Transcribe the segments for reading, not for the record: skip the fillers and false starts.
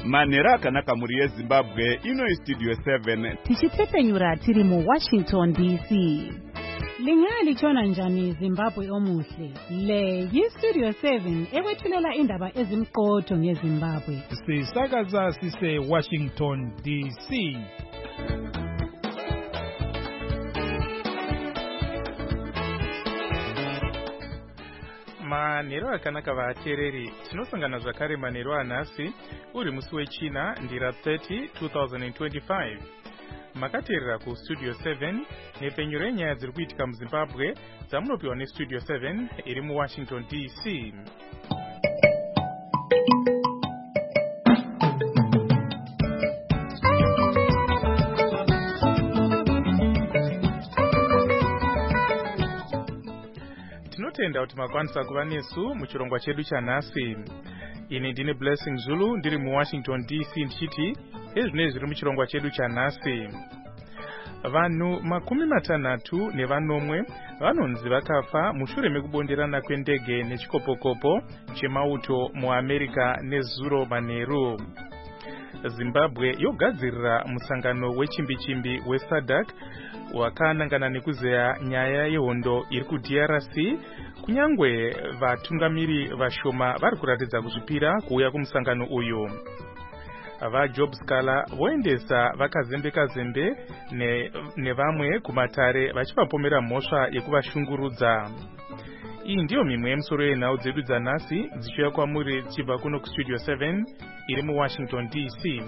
Manhero akanaka muri yeZimbabwe ino istudio 7 tichitsepenyura tiri mu Washington DC. Lingalitshona njani Zimbabwe omuhle? Le yistudio 7 ekwethulela indaba ezimqotho ngeZimbabwe. Sisakaza sise Washington DC. Manhero akanaka vateereri, tinosangana zvakare manhero anhasi uri musi wechina ndira 30 2025. Makateerera kustudio 7 nepfenyuro yenyaya dziri kuitika muZimbabwe dzamunopiwa nestudio 7 iri muWashington DC. Tinotenda kuti makwanisa kuva nesu muchirongwa chedu chanhasi. Ini ndine Blessing Zulu ndiri muWashington DC ndichiti ezvinezvi zviri muchirongwa chedu chanhasi. Vanhu 60 vanonzi vakafa mushure mekubonderana kwendege nechikopokopo chemauto muAmerica nezuro manheru. Zimbabwe yogadzirira musangano wechimbi-chimbi weSADC wakanangana nekuzeya nyaya yehondo iri kuDRC, kunyangwe vatungamiri vashoma vari kuratidza kuzvipira kuuya kumusangano uyu. VaJob Scala voendesa vakazembe-kazembe nevamwe kumatare vachivapomera mhosva yekuvashungurudza. Iyi ndiyo mimwe yemusoro yenhau dzedu dzanhasi dzichiuya kwamuri dzichibva kuno kustudio 7 iri muWashington DC.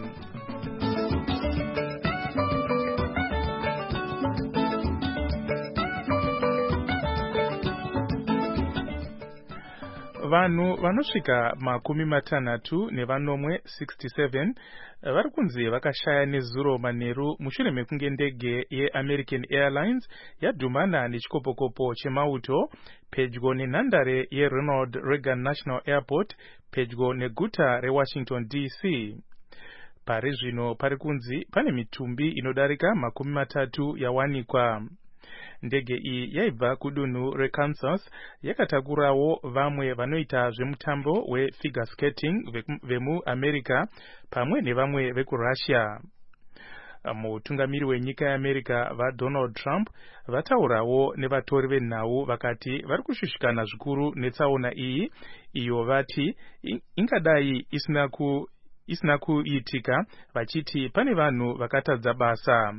Vanhu vanosvika 67 vari kunzi vakashaya nezuro manheru mushure mekunge ndege yeAmerican Airlines yadhumana nechikopokopo chemauto pedyo nenhandare yeRonald Reagan National Airport pedyo neguta reWashington DC. Pari zvino pari kunzi pane mitumbi inodarika 30 yawanikwa. Ndege iyi yaibva kudunhu reKansas yakatakurawo vamwe vanoita zvemutambo wefigure skating vemuAmerica pamwe nevamwe vekuRussia. Mutungamiri wenyika yeAmerica vaDonald Trump vataurawo nevatori venhau vakati vari kushushikana zvikuru netsaona iyi, iyo vati ingadai isina kuitika, vachiti pane vanhu vakatadza basa.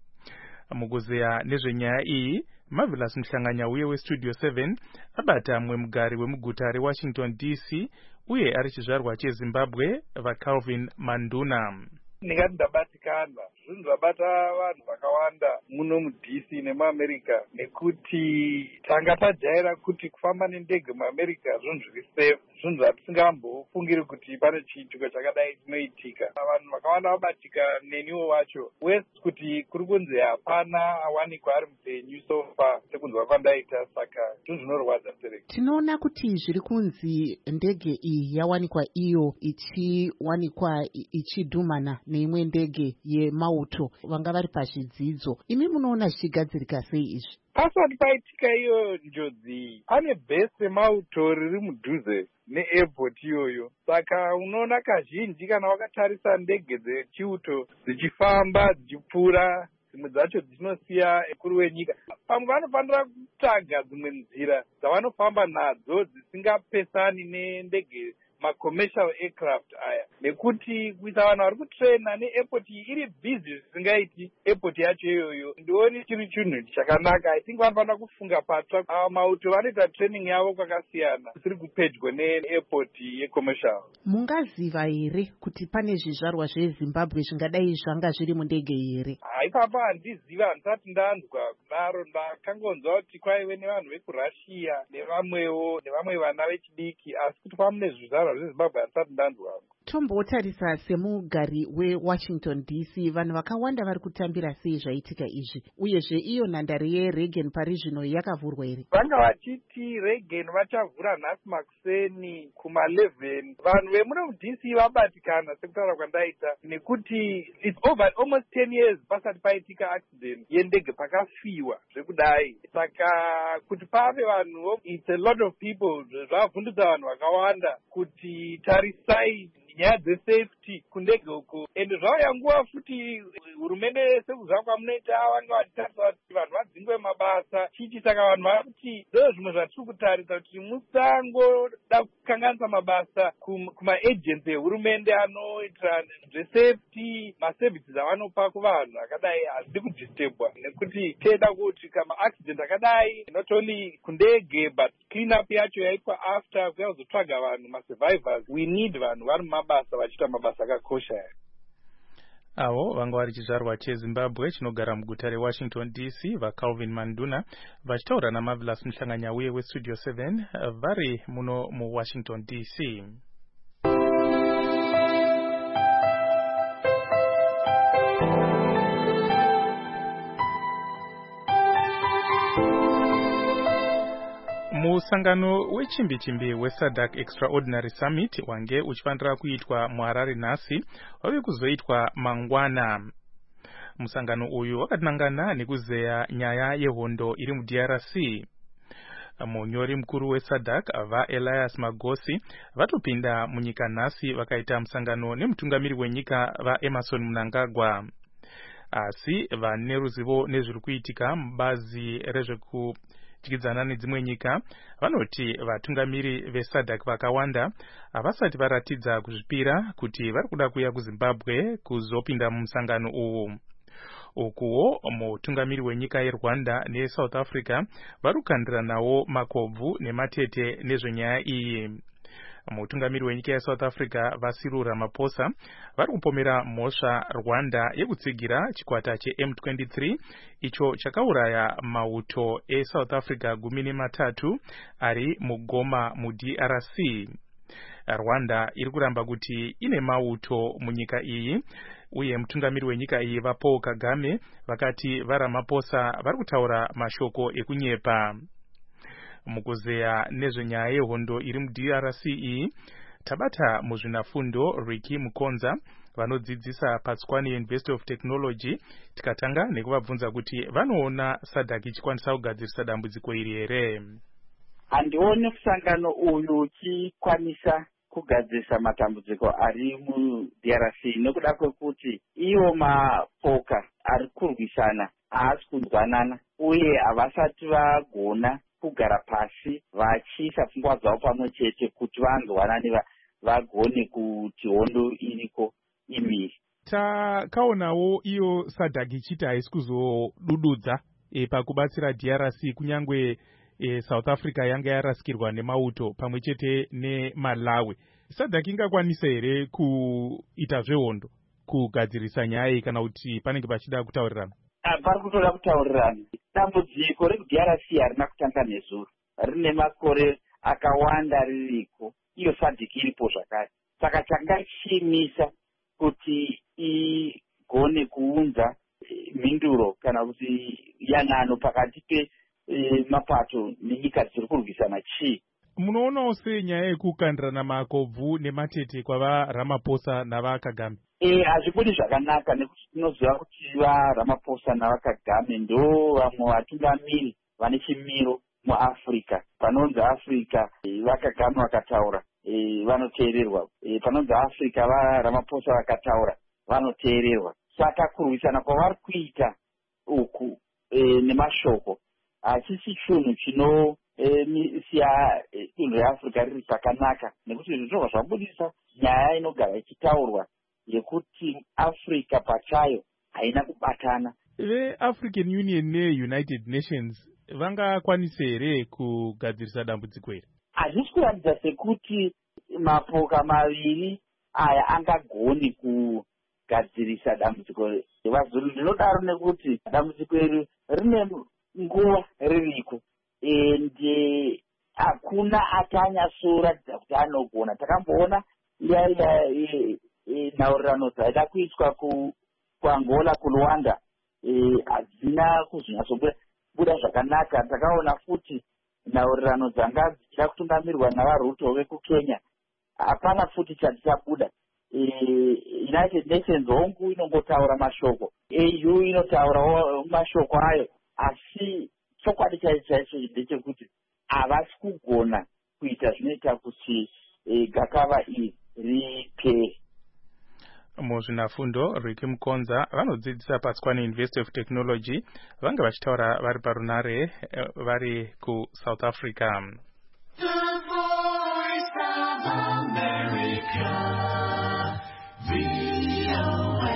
Mukuzeya nezvenyaya iyi, Marvelous Mhlanganya uye westudio 7 abata mumwe mugari wemuguta reWashington DC uye ari chizvarwa cheZimbabwe vaCalvin Manduna. Ndingati ndabatikana zvinhu zvabata vanhu vakawanda muno muDC nemuAmerica nekuti tanga tajaira kuti kufamba nendege muAmerica zvinhu zviri safe, zvinhu zvatisingambofungiri kuti pane chiitiko chakadai chinoitika. Vanhu vakawanda vabatika neniwo wacho, west kuti kuri kunzi hapana awanikwa ari mupenyu so far sekunzwa kwandaita, saka zvinhu zvinorwadza sereka. Tinoona kuti zviri kunzi ndege iyi yawanikwa iyo ichiwanikwa ichidhumana neimwe ndege yemauto vanga vari pazvidzidzo. Imi munoona zvichigadzirika sei izvi? Pasati paitika iyo njodzi pane bhesi remauto riri mudhuze neairport iyoyo, saka unoona kazhinji kana wakatarisa ndege dzechiuto dzichifamba dzichipfuura, dzimwe dzacho dzinosiya mukuru wenyika. Pamwe vanofanira kutsvaga dzimwe nzira dzavanofamba nadzo dzisingapesani nendege macommercial aircraft aya, nekuti kuisa vanhu vari kutrena neairport iri busy zvisingaiti airport yacho iyoyo ndioni chiri chinhu chakanaka. I think vanofanira kufunga patsva. Mauto vanoita training yavo kwakasiyana kusiri kupedyo neairport yecommercial. Mungaziva here kuti pane zvizvarwa zveZimbabwe zvingadai zvanga zviri mundege here? Ipapa handiziva, handisati ndanzwa kudaro. Ndakangonzwa kuti kwaive nevanhu vekuRussia nevamwe vana vechidiki, asi kuti kwamune zvizvarwa zveZimbabwe handisati ndanzwa. Tombotarisa semugari weWashington DC, vanhu vakawanda vari kutambira sei zvaitika izvi, uyezve iyo nhandare yeReagan pari zvino yakavhurwa here? Vanga vachiti Reagan vachavhura nhasi makuseni kuma11. Vanhu vemuno muDC vabatikana sekutaura kwandaita, nekuti it's over almost 10 years pasati paitika accident yendege pakafiwa zvekudai. Saka kuti pave vanhu, it's a lot of people, zvavhundudza vanhu vakawanda kuti tarisai nyaya dzesafety kundege uko. And zvauya nguva futi hurumende sekuziva kwamunoita vanga vachitarisa kuti vanhu vadzingwe mabasa chichi. Saka vanhu vakuti ndo zvimwe zvatiri kutarisa kuti musangoda kukanganisa mabasa kumaagency ehurumende anoitira zvesafety, maservices avanopa kuvanhu akadai hazidi kudistebwa, nekuti teda kuti kama accident akadai not only kundege but clean up yacho yaitwa after kuya kuzotsvaga vanhu masurvivors. We need vanhu vari mumabasa vachiita mabasa akakosha. Avo vanga vari chizvarwa cheZimbabwe chinogara muguta reWashington DC vaCalvin Manduna vachitaura naMarvelous Muhlanganya uye weStudio 7 vari muno muWashington DC. Musangano wechimbi-chimbi weSADC Extraordinary Summit wange uchifanira kuitwa muHarare nhasi wave kuzoitwa mangwana. Musangano uyu wakatinangana nekuzeya nyaya yehondo iri muDRC. Munyori mukuru weSADC vaElias Magosi vatopinda munyika nhasi vakaita musangano nemutungamiri wenyika vaEmerson Mnangagwa. Asi vane ruzivo nezviri kuitika mubazi rezvekudyidzana nedzimwe nyika vanoti vatungamiri veSADC vakawanda havasati varatidza kuzvipira kuti vari kuda kuya kuZimbabwe kuzopinda mumusangano uwu. Ukuwo mutungamiri wenyika yeRwanda neSouth Africa vari kukandiranawo makobvu nematete nezvenyaya iyi. Mutungamiri wenyika yeSouth Africa vaCyril Ramaphosa vari kupomera mhosva Rwanda yekutsigira chikwata cheM23 icho chakauraya mauto eSouth Africa 13 ari muGoma muDRC. Rwanda iri kuramba kuti ine mauto munyika iyi uye mutungamiri wenyika iyi vaPaul Kagame vakati vaRamaphosa vari kutaura mashoko ekunyepa. Mukuzeya nezvenyaya yehondo iri muDRC iyi tabata muzvinafundo Ricky Mukonza vanodzidzisa paTswane University of Technology tikatanga nekuvabvunza kuti vanoona SADC ichikwanisa kugadzirisa dambudziko iri here. Handioni musangano uyu uchikwanisa kugadzirisa matambudziko ari muDRC nekuda kwekuti iwo mapoka ari kurwisana haasi kunzwanana uye havasati vagona kugara pasi vachiisa pfungwa dzavo pamwe chete kuti vanzwanane vagone kuti hondo iriko imiri. Takaonawo iyo SADC ichiti haisi kuzodududza pakubatsira DRC kunyangwe South Africa yanga yarasikirwa nemauto pamwe chete neMalawi. SADC ingakwanisa here kuita zvehondo kugadzirisa nyaya iyi kana kuti panenge pachida kutaurirana? Pari kutoda kutaurirana. Dambudziko reDRC harina kutanga nezuro, rine makore akawanda ririko, iyo SADC iripo zvakare. Saka changa chiimisa kuti igone kuunza mhinduro kana kuti yanano pakati pemapato nenyika dziri kurwisana chii. Munoonawo sei nyaya yekukandirana makobvu nematete kwavaRamaphosa navaKagame? Hazvibudi zvakanaka nekuti tinoziva kuti vaRamaphosa navaKagame ndo vamwe vatungamiri vane chimiro muAfrica. Panonzi Africa vaKagame vakataura vanoteererwa, panonzi Africa vaRamaphosa vakataura vanoteererwa. Saka kurwisana kwavari kuita uku nemashoko hachisi chinhu chinosiya dunhu reAfrica riri pakanaka, nekuti zvinobva zvabudisa nyaya inogara ichitaurwa yekuti Africa pachayo haina kubatana. VeAfrican Union neUnited Nations vangakwanisa here kugadzirisa dambudziko iri? Hazvisi kuratidza sekuti mapoka maviri aya angagoni kugadzirisa dambudziko revazulu. Ndinodaro nekuti dambudziko iri rine nguva ririko ende hakuna atanyasoratidza kuti anogona. Takamboona nhaurirano dzaida kuitwa kuAngola kuRwanda hadzina kuzonyatsobuda zvakanaka. Takaona futi nhaurirano dzanga dzichida kutungamirwa navaRuto vekuKenya, hapana futi chatichabuda. United Nations hongu inongotaura mashoko, AU inotaurawo mashoko ayo, asi chokwadi chaicho ndechekuti havasi kugona kuita zvinoita kuti gakava iri ripe. Muzvinafundo Ricky Mukonza vanodzidzisa paTswane University of Technology vanga vachitaura vari parunare vari kuSouth Africa. The Voice of America, VOA.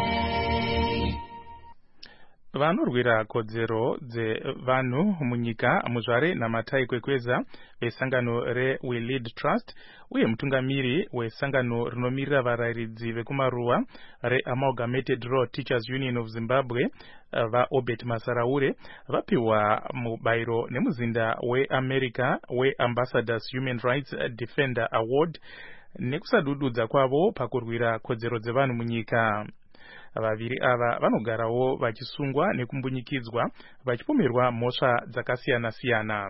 Vanorwira kodzero dzevanhu munyika Muzvare Namatai Kwekweza vesangano reWe Lead Trust uye mutungamiri wesangano rinomirira varayiridzi vekumaruwa reAmalgamated Rural Teachers Union of Zimbabwe vaObert Masaraure vapiwa mubayiro nemuzinda weAmerica weAmbassadors Human Rights Defender Award nekusadududza kwavo pakurwira kodzero dzevanhu munyika. Vaviri ava vanogarawo vachisungwa nekumbunyikidzwa vachipomerwa mhosva dzakasiyana-siyana.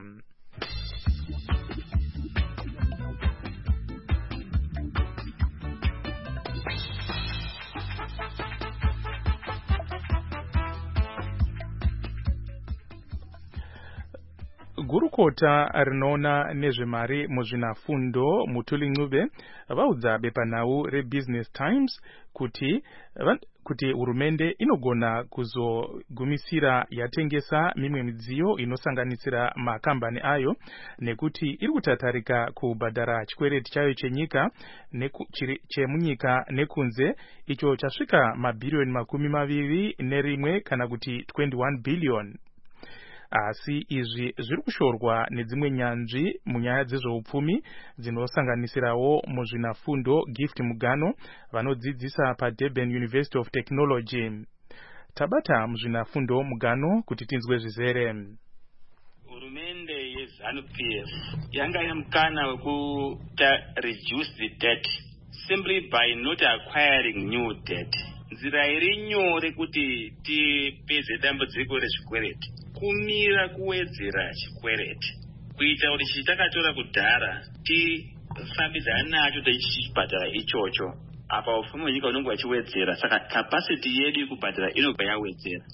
Gurukota rinoona nezvemari muzvinafundo Mutuli Ncube vaudza bepanhau reBusiness Times kuti hurumende inogona kuzogumisira yatengesa mimwe midziyo inosanganisira makambani ayo nekuti iri kutatarika kubhadhara chikwereti chayo chenyika chemunyika nekunze icho chasvika mabhiriyoni 21 kana kuti 21 billion. Asi izvi zviri kushorwa nedzimwe nyanzvi munyaya dzezveupfumi dzinosanganisirawo muzvinafundo Gift Mugano vanodzidzisa paDurban University of Technology. Tabata muzvinafundo Mugano kuti tinzwe zvizere. Hurumende yeZANU-PF yanga ine mukana wekuta reduce the debt simply by not acquiring new debt. Nzira iri nyore kuti tipedze dambudziko rezvikwereti kumira kuwedzera chikwereti kuita kuti chitakatora kudhara tifambidzane nacho tichibhadhara ichocho apa upfumi hwenyika unenge wachiwedzera saka capacity yedu yekubhadhara inobva yawedzera.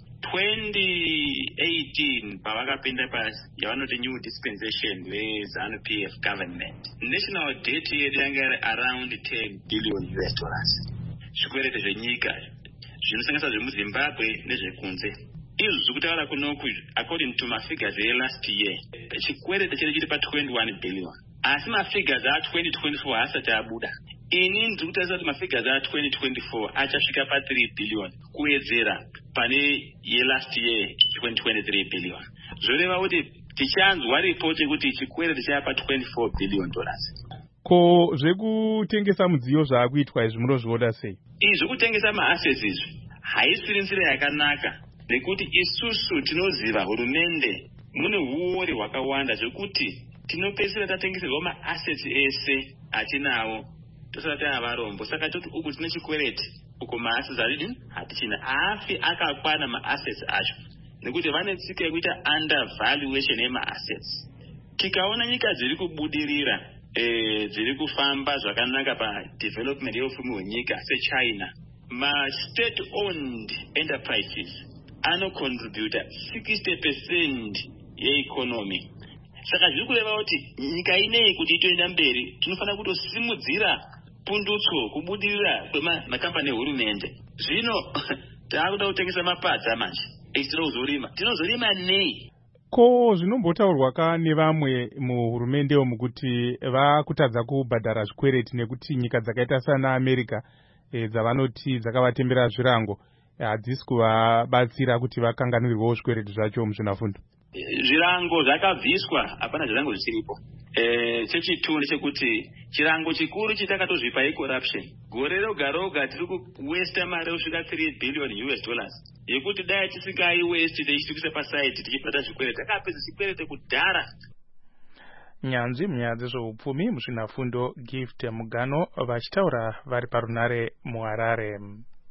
2018 pavakapinda pasi yavanoti new dispensation veZANU-PF government, national debt yedu yanga iri around $10 billion. Zvikwereti zvenyika zvinosanganisa zvemuZimbabwe nezvekunze izvi zvekutaura kunoku according to mafigures last year chikwereti chedu chiri pa21 billion asi mafigures a2024 haasati abuda. Ini ndiri kutarisa kuti mafigures a2024 achasvika pa3 billion kuwedzera pane last year 2023 billion. Zvoreva kuti tichanzwa ripoti kuti chikwereti chapa $24 billion. Ko zvekutengesa mudziyo zvaakuitwa izvi munozviona sei? Izvi kutengesa maassets izvi haisiri nzira yakanaka nekuti isusu tinoziva hurumende mune huori hwakawanda zvekuti tinopedzisira tatengeserwa maassets ese atinawo tosati avarombo. Saka toti uku tine chikwereti uko maassets aridi hatichina afi akakwana maassets acho nekuti vane tsika yekuita undervaluation yemaassets. Tikaona nyika dziri kubudirira dziri kufamba zvakanaka padevelopment yeupfumi hwenyika seChina, ma-state owned enterprises anocontributa 60% yeeconomy. Saka zviri kureva kuti nyika ineyi kuti itoenda mberi tinofanira kutosimudzira pundutso kubudirira kwemakambani ehurumende. Zvino taakuda kutengesa mapadza manje echitira kuzorima, tinozorima nei? Ko zvinombotaurwa ka nevamwe muhurumende umu kuti vakutadza kubhadhara zvikwereti nekuti nyika dzakaita sana America dzavanoti dzakavatembera zvirango hadzisi kuvabatsira kuti vakanganwirwewo zvikwereti zvacho muzvinafundo. Zvirango zvakabviswa, hapana zvirango zvichiripo. Chechitu ndechekuti chirango chikuru chitakatozvipa icorruption. Gore roga roga tiri kuwesta mari kusvika $3 billion yekuti dai tisingaiwesti teisvikisa pasaiti tichibata zvikwereti takapedza zvikwereti kudhara. Nyanzvi munyaya dzezveupfumi muzvinafundo Gift Mugano vachitaura vari parunare muHarare.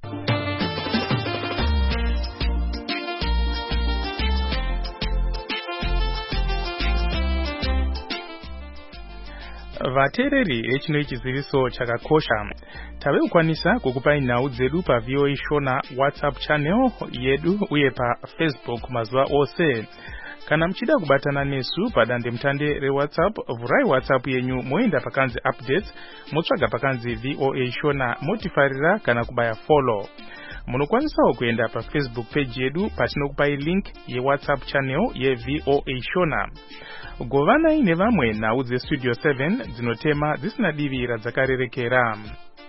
Vateereri vechino chiziviso chakakosha tave kukwanisa kukupai nhau dzedu paVOA Shona WhatsApp channel yedu uye paFacebook mazuva ose. Kana mchida kubatana nesu padande mtande reWhatsApp, vurai WhatsApp yenyu moenda pakanzi updates, motsvaga pakanzi VOA Shona, motifarira kana kubaya follow. Munokwanisawo kuenda pa Facebook page yedu patinokupai link ye WhatsApp channel ye VOA Shona. Govanai nevamwe nhau dzeStudio 7 dzinotema dzisina divi radzakarerekera.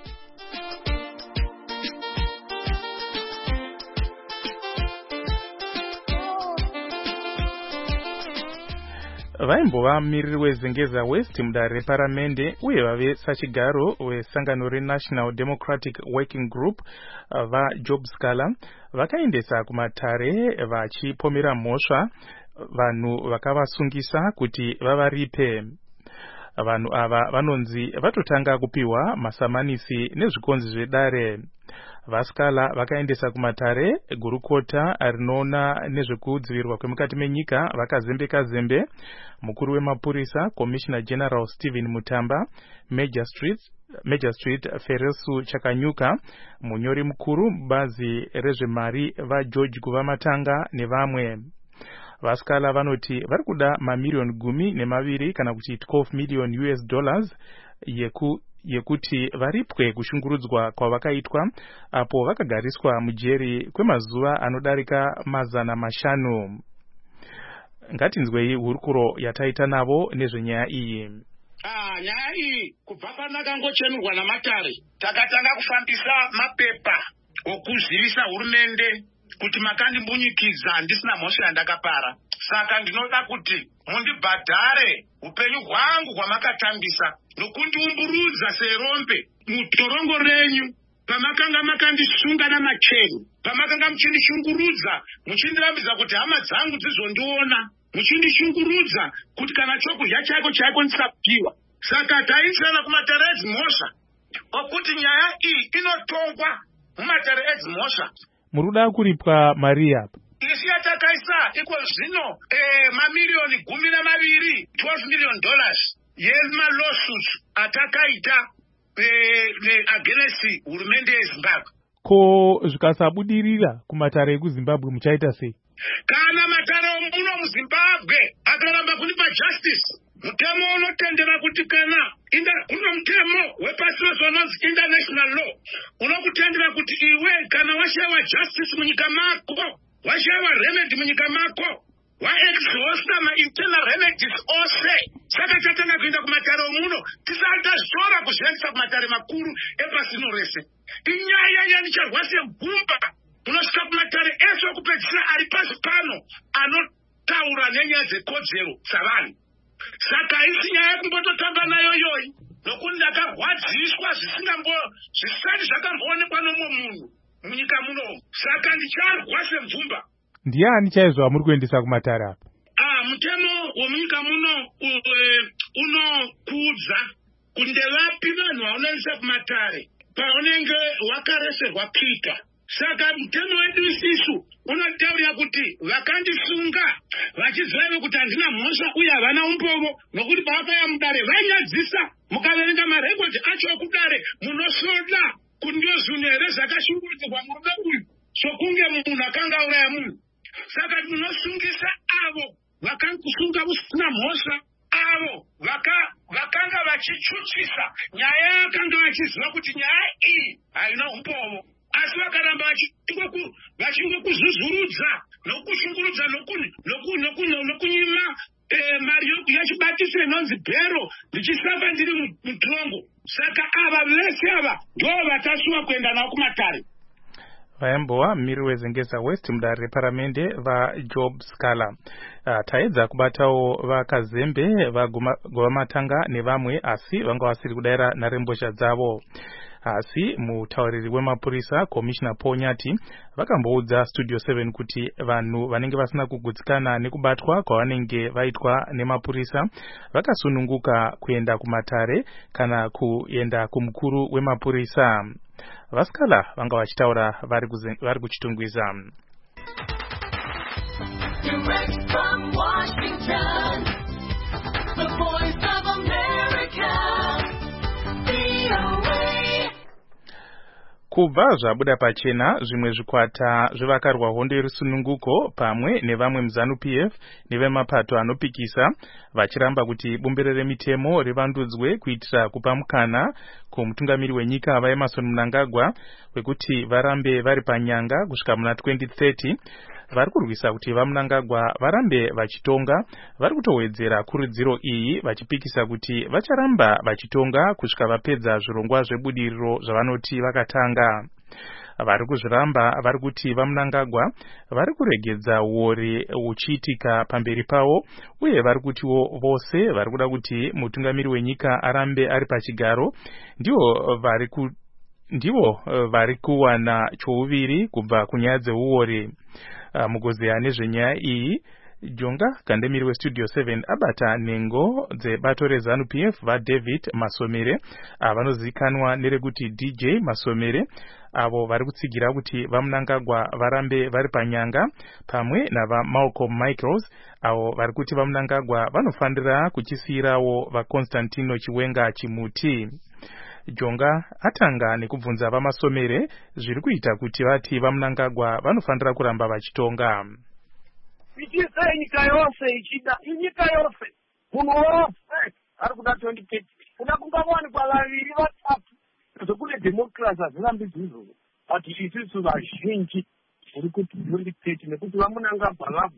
Vaimbova mumiriri weZengeza West mudare reparamende uye vave sachigaro wesangano reNational Democratic Working Group vaJob Scaler vakaendesa kumatare vachipomera mhosva vanhu vakavasungisa kuti vavaripe. Vanhu ava vanonzi vatotanga kupiwa masamanisi nezvikonzi zvedare. Vaskala vakaendesa kumatare gurukota rinoona nezvekudzivirwa kwemukati menyika vakazembe mukuru wemapurisa Commissioner General Stephen Mutamba, Major Street Feresu Chakanyuka, munyori mukuru mubazi rezvemari vaGeorge Kuvamatanga nevamwe. Vaskala vanoti vari kuda mamiliyoni 12 kana kuti $12 million yekuti varipwe kushungurudzwa kwavakaitwa apo vakagariswa mujeri kwemazuva anodarika 500. Ngatinzwei hurukuro yataita navo nezvenyaya iyi. Nyaya iyi kubva panakangochenurwa namatare takatanga kufambisa mapepa okuzivisa hurumende kuti makandimbunyikiza ndisina mhosva yandakapara. Saka ndinoda kuti mundibhadhare upenyu hwangu hwamakatambisa nokundiumburudza serombe mutorongo renyu pamakanga makandisunga namacheni, pamakanga muchindishungurudza muchindirambidza kuti hama dzangu dzizondiona, muchindishungurudza kuti kana chokudya chako ndisapiwa. Saka taisana kumatare edzimhosva okuti nyaya iyi inotongwa mumatare edzimhosva. Muruda kuripwa mari apa? Isi yatakaisa iko zvino mamiliyoni 12 $12 million yemalawsuits atakaita against hurumende yeZimbabwe. Ko zvikasabudirira kumatare ekuZimbabwe muchaita sei? Kana matare omuno muZimbabwe akaramba kunipa justice, mutemo unotendera kuti kana kuna mutemo wepasi unonzi international law unokutendera kuti iwe kana washayiwa justice munyika mako, washayiwa remedy munyika mako, waexhausta ma-internal remedies ose. Saka tatanga kuenda kumatare omuno tisati tazora kuzviendesa kumatare makuru epasi rino rese. Inyaya yanicharwa semvumba unosvika kumatare ese okupedzisira ari pasi pano anotaura nenyaya dzekodzero dzavanhu. Saka isi nyaya yekumbototamba nayo yoyi nokuti ndakarwadziswa zvisati zvakamboonekwa nomwe munhu munyika muno. Saka ndicharwa semvumba. Ndiani chaizvo muri kuendesa kumatare apa? Mutemo wemunyika muno unokuudza kuti ndevapi vanhu vaunoendesa kumatare paunenge wakareserwa pika. Saka mutemo wedu isisu unotaurira kuti vakandisunga vachiziva kuti handina mhosva uye havana umbovo, nokuti pavakauya mudare vainyadzisa mukaverenga marekodhi acho okudare munosoda kuti ndozvinhu here zvakashungurudzirwa murume uyu sokunge munhu akanga auraya munhu. Saka munosungisa avo vakankusunga usina mhosva, avo vakanga vachichuchisa nyaya yakanga vachiziva kuti nyaya iyi haina umbovo, asi vakaramba vachingokuzuzurudza nokushungurudza nokunyima mari yachibatiso inonzi bhero ndichisamba ndiri mutongo. Saka ava vese ava ndo vatasuwa kuenda navo kumatare. Vaimbowa mumiri weZengeza West mudare reparamende vaJob Scaler. Taedza kubatawo vakazembe vaGovamatanga nevamwe asi vanga vasiri kudaira nharembozha dzavo. Asi mutauriri wemapurisa Commissioner Paul Nyati vakamboudza Studio 7 kuti vanhu vanenge vasina kugutsikana nekubatwa kwavanenge vaitwa nemapurisa vakasununguka kuenda kumatare kana kuenda kumukuru wemapurisa. Vaskala vanga vachitaura vari kuchitungwiza. Direct from Washington, the Voice of America, VOA. Kubva zvabuda pachena zvimwe zvikwata zvevakarwa hondo yerusununguko pamwe nevamwe muZANU-PF nevemapato anopikisa vachiramba kuti bumbiro remitemo rivandudzwe kuitira kupa mukana kumutungamiri wenyika vaEmmerson Mnangagwa wekuti varambe vari panyanga kusvika muna 2030. Vari kurwisa kuti vaMnangagwa varambe vachitonga. Vari kutowedzera kurudziro iyi vachipikisa kuti vacharamba vachitonga kusvika vapedza zvirongwa zvebudiriro zvavanoti vakatanga. Vari kuzviramba vari kuti vaMnangagwa vari kuregedza uori uchiitika pamberi pavo, uye vari kutiwo vose vari kuda kuti mutungamiri wenyika arambe ari pachigaro ndivo vari kuwana chouviri kubva kunyaya dzeuori. Mugozeya nezvenyaya iyi, Jonga kandemiri weStudio 7 abata nengo dzebato reZANU-PF vaDavid Masomere vanozivikanwa nerekuti DJ Masomere, avo vari kutsigira kuti vaMnangagwa varambe vari panyanga, pamwe navaMalcolm Michaels avo vari kuti vaMnangagwa vanofanira kuchisiyirawo vaConstantino Chiwenga Chimuti. Jonga atanga nekubvunza vaMasomere zviri kuita kuti vati vaMnangagwa vanofanira kuramba vachitonga. Ichise nyika yose ichida, inyika yose munhu wose ari kuda 2030 kuda kungawanikwa vaviri vatatu zvekune democracy hazvirambidzwi izvozvo, but isusu vazhinji tiri kuti 2030 nekuti vaMnangagwa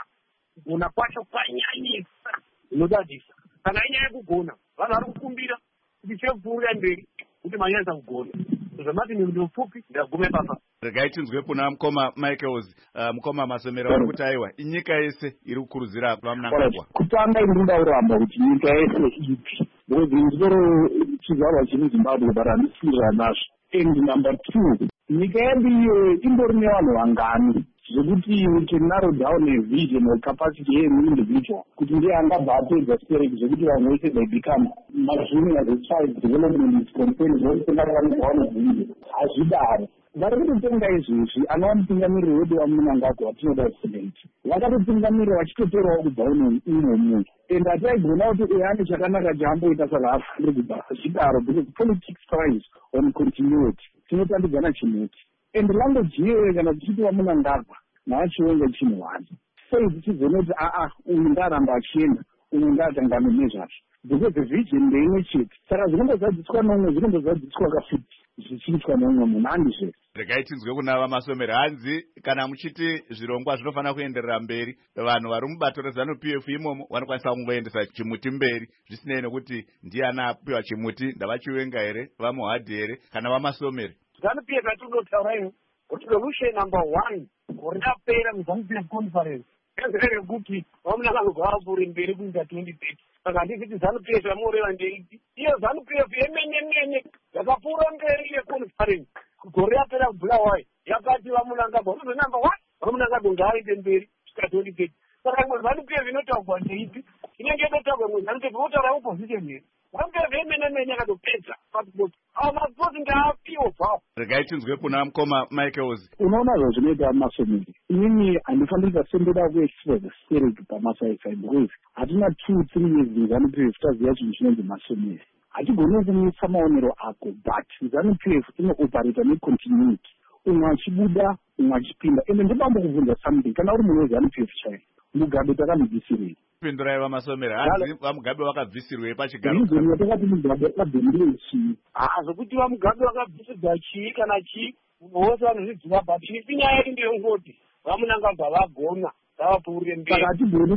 kugona kwacho kwanyanyisa zvinodadisa. Kana inyaya yekugona vanhu vari kukumbira kuti chepfuurira mberi kuti manyanza kugona zvamati miri mupfupi ndagume papa. Regai tinzwe kuna mukoma Michaels. Mukoma Masomere vari kuti aiwa inyika yese iri kukurudzira vaMnangagwa. Kutanga ndinda kuramba kuti nyika yese ipi because ndiro chizvarwa chiri Zimbabwe barandisira nazvo. And number 2, nyika yedu iyo imbori nevanhu vangani zvekuti we can narrow down a vision or capacity yemu individual kuti ndiye angabva apedza spirit zvekuti vamwe vese they become mazvini as a child development is concerned zvose ngavanowana vision. Hazvidaro vari kutotenga izvozvi anova mutungamiriri wedu vaMnangagwa watinoda kusedenti vakatotungamirira vachitotorawo kubva unomunhu and hataigona kuti uyo ane chakanaka chaamboita saka afanire kubva. Hazvidaro because politics thrives on continuity. Tinotambidzana chimuti and language iyoyo kana tichiti vaMnangagwa navaChiwenga chinhu wani sei tichizonoti uyu ngaramba achienda uyu ngatangane nezvazvo because the vision ndeimwe chete saka zvinombozadziswa nomwe zvinombozadziswa ka50 zvichiitwa nomwe munhu handizve. Regai tinzwe kuna vaMasomere. Hanzi kana muchiti zvirongwa zvinofanira kuenderera mberi, vanhu vari mubato reZANU-PF imomo vanokwanisa kungoendesa chimuti mberi zvisinei nekuti ndiani apiwa chimuti, ndavaChiwenga here, vaMuhadhi here kana vaMasomere. ZANU-PF yatinotaura ino kuti solution number 1 rinapera muZANU-PF conference ezerekuti vaMnangagwa vapfuure mberi kuita 2030. Saka handisiti ZANU-PF yamuoreva ndeiti iyo ZANU-PF yemene yakapfuura mberi yeconference gore yapera kubhuya wayo yakati vaMnangagwa kuti number 1 vaMnangagwa ngaaende mberi kusvika 2030. Saka imwe ZANU-PF inotaurwa ndeiti inenge inotaurwa imwe ZANU-PF inotaura opposition here. ZANU-PF yemene yakatopedza pasipoti avo masipoti ngaapiwo bvawo. Regai tinzwe kuna mukoma Michaels. Unoona zvinoita Masomere, inini handifaniri kasembera kuexpose spirit pamasaisai because hatina 2-3 years muZANU-PF taziva chinhu chinonzi Masomere. Hatigoni kumisa maonero ako but ZANU-PF inooperator necontinuity, umwe achibuda umwe achipinda. Ende ndobamba kubvunza something, kana uri munhu weZANU-PF chaiwo Mugabe takamubvisirei? Pindurai vaMasomere. Hanzi vaMugabe vakabvisirwei pachigaro? Izoni yatakati Mugabe akabvendere chii? Zvokuti vaMugabe vakabvisirwa chii kana chii vose vanozviziva, but inyaya yedu ndeyongoti vaMnangagwa vagona ngavapfuurire mberi. Saka hatigoni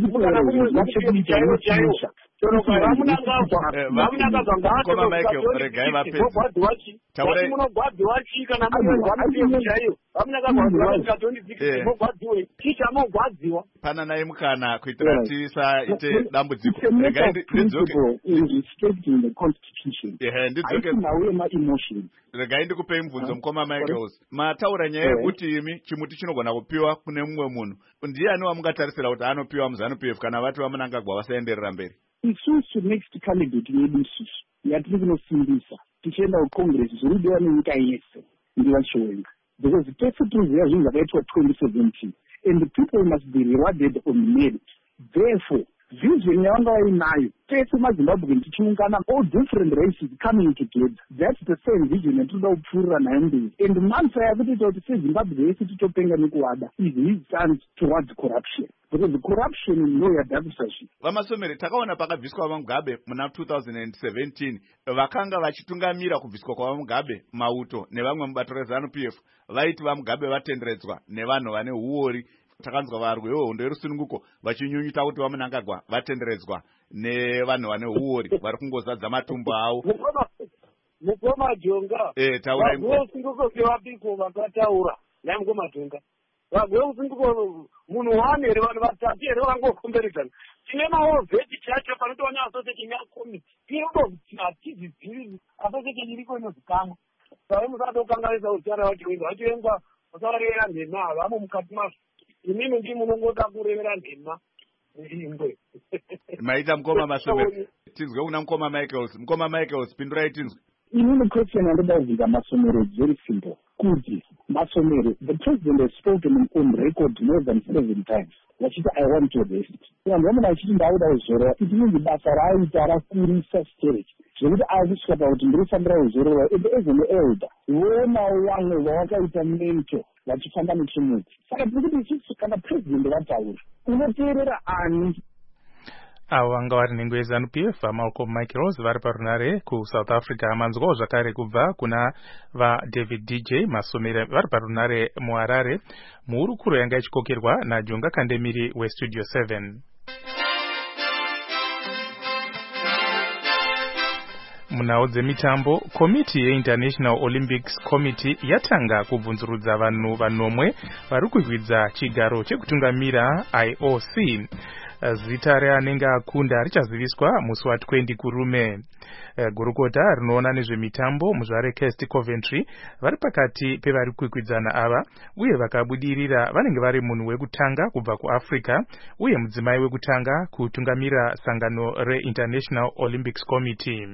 kuti munogwadhiwa chii kana munogwadhiwa chaiyo vaMnangagwa chichamogwadziwa pana naye mukana kuitira tisaite dambudziko. Regai ndikupei mubvunzo mukoma Michaels. Mataura nyaya yekuti imi chimuti chinogona kupiwa kune mumwe munhu. Ndiani wamungatarisira kuti anopiwa muZANU-PF kana vati vaMnangagwa vasaenderera mberi? Isusu next candidate yedu isusu yatiri kunosimbisa tichienda kucongress zvirudiwa nenyika yese ndivaChiwenga because tese tinoziva zvinhu zvakaitwa 2017 and the people must be rewarded on merit. Therefore vision yavanga vainayo tese mazimbabwe tichiungana all different races coming together. That's the same vision yatinoda kupfuurira nayo mberi. And mantra yakutoita kuti sezimbabwe yese titopenga nekuwada is his stance towards corruption, because corruption ndo yadhakusa zvinhu. Vamasomero, takaona pakabviswa vaMugabe muna 2017 vakanga vachitungamira kubviswa kwavaMugabe Mauto nevamwe mubato reZANU-PF vaiti vaMugabe vatenderedzwa nevanhu vane uori. Takanzwa varwi vehondo yerusununguko vachinyunyuta kuti vaMnangagwa vatenderedzwa nevanhu vane uori vari kungozadza matumbu avo. Mukoma Jonga taurai usunguko kwevapiko vakataura namukoma Jonga vagwe usunguko munhu wane here vanhu vatatu here vangokomberedzana tine maovheti chacho panotoona asosiyeti nyakomiti inodokuti hatidzidziri asosiyeti iriko inozikamwa saka musatokanganisa utara vachiwenga vachiwenga vasavarevera nhema vamo mukati mazvo imimi ndi munongoda kurevera nhema ingwe maita mukoma Masomero tinzwe kuna mukoma Michaels. Mukoma Michaels, pindurai tinzwe. Inini question yandoda kubvunza Masomero is very simple. Kuti Masomero, the president has spoken on record more than 7 times. Vachiti I want to rest. Vanhu vamuna vachiti ndauda kuzorora. It means basa raaita rakurisa stage. Zvekuti akusvika kuti ndirifanira kuzorora. And as an elder, vonawo vamwe vawakaita mento vachifamba nechimuti. Saka tiri kuti isusu kana president vataura unoteerera ani? Avo vanga vari nhengo yeZANU-PF vaMalcolm Michaels vari parunare kuSouth Africa. Manzwawo zvakare kubva kuna vaDavid DJ Masomero vari parunare muHarare. Muhurukuro yanga ichikokerwa naJonga Kandemiri weStudio 7. Munhau dzemitambo, komiti yeInternational Olympics Committee yatanga kubvunzurudza vanhu vanomwe vari kukwidza chigaro chekutungamira IOC. Zita reanenge akunda richaziviswa musi wa20 kurume. Gurukota rinoona nezvemitambo muzvare Kest Coventry vari pakati pevari kukwikwidzana ava uye vakabudirira vanenge vari munhu wekutanga kubva kuAfrica uye mudzimai wekutanga kutungamira sangano reInternational Olympics Committee.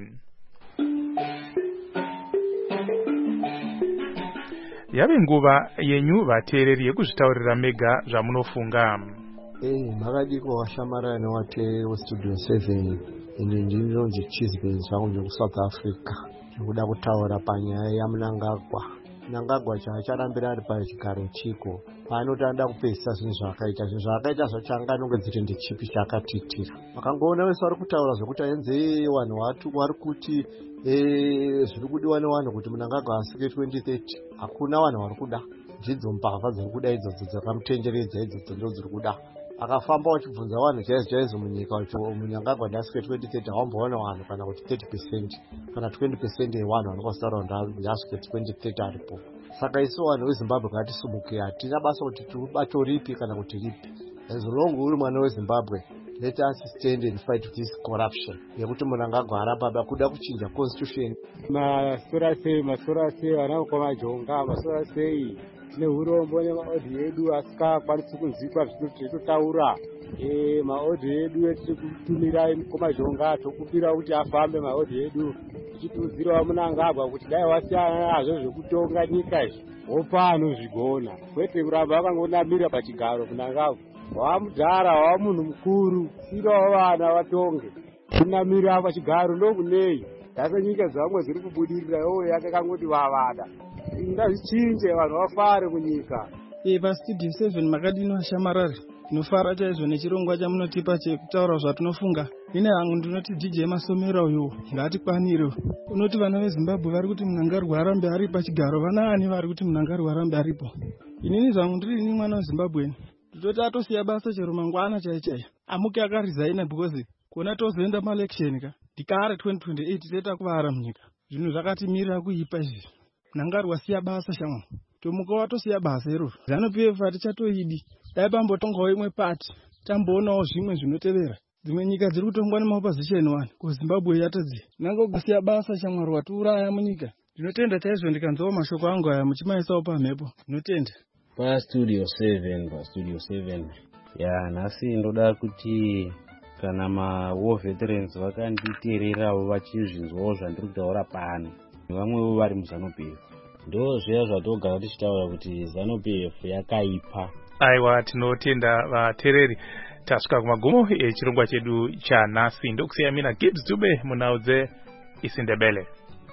Yave nguva yenyu vateereri yekuzvitaurira mega zvamunofunga. Makadiko washamarana newateereri weStudio 7 ine ndinonzi Chisbane zvangu nekuSouth Africa ndikuda kutaura panyaya yaMnangagwa. Mnangagwa chaacharambira ari pachigaro chiko paanoti anoda kupedzisa zvinhu zvakaita zvacho anganongedziti ndechipi chakatitira. Makangoona vese vari kutaura zvokuti enze vanhu vari kuti zviri kudiwa nevanhu kuti Mnangagwa asvike 2030 hakuna vanhu vari kuda. Ndidzo mbavha dziri kuda idzodzo dzakamutenderedza idzodzo ndo dziri kuda. Akafamba wachibvunza vanhu chaizvo munyika kuti Mnangagwa ndasvike 2030 hawamboona vanhu kana kuti 30% kana 20% yevanhu vanokosara ndasvike 2030 aripo. Saka isu vanhu veZimbabwe ngatisumuke, hatina basa kuti tibato ripi kana kuti ripi. As long uri mwana weZimbabwe, let us stand and fight this corruption. Yekuti Mnangagwa harapaba kuda kuchinja constitution. Masora sei vanamukoma Jonga, masora sei tine urombo nemaodhi edu asikakwanisi kunzikwa zvitotaura. Maodhi edu etiri kutumira mukoma Jonga tokupira kuti afambe maodhi edu tichitudzirawo Mnangagwa kuti dai wasiyana nazvo zvekutonga nyika izvi wopa anozvigona, kwete kuramba vakangonamira pachigaro. Mnangagwa wamudhara, wamunhu mukuru, sirawo vana vatonge. Kunamira pachigaro ndokunei dzase nyika dzamwe dziri kubudirira iwo yakangoti vavada. Ngazvichinje vanhu vafare munyika. PaStudio 7 makadino ashamarari tinofara chaizvo nechirongwa chamunotipa chekutaura zvatinofunga. Ine hangu ndinoti DJ Masomero uyu ngatikwanire. Unoti vana veZimbabwe vari kuti Mnangagwa arambe ari pachigaro, vana ani vari kuti Mnangagwa arambe aripo? Inini zvangu ndiri ini mwana weZimbabwe nditoti atosiya basa chero mangwana chaichai amuke akarizaina because kuona tozoenda maelection ka ndikare 2028 teta kuvara munyika. Zvinhu zvakatimirira kuipa izvi. Mnangagwa siya basa shamwa tomuka watosiya basa iroro. ZANU-PF atichatoidi dai pambotongawo imwe pati tamboonawo zvimwe zvinotevera. Dzimwe nyika dziri kutongwa nemaopposition 1 kuZimbabwe yatadzi nangogasiya basa shamwari watiuraya munyika. Ndinotenda chaizvo ndikanzwawo mashoko angu aya muchimaisawo pamhepo. Ndinotenda paStudio 7 nhasi ndoda kuti kana mawar veterans vakanditeererawo vachizvinzwawo zvandiri kutaura pano, vamwewo vari muZANU-PF, ndo zviya zvatogara tichitaura kuti ZANU-PF yakaipa. Aiwa, tinotenda vateereri. tasvika kumagumo echirongwa chedu chanhasi. Ndokusiya mina Gibbs Dube munaudze isiNdebele.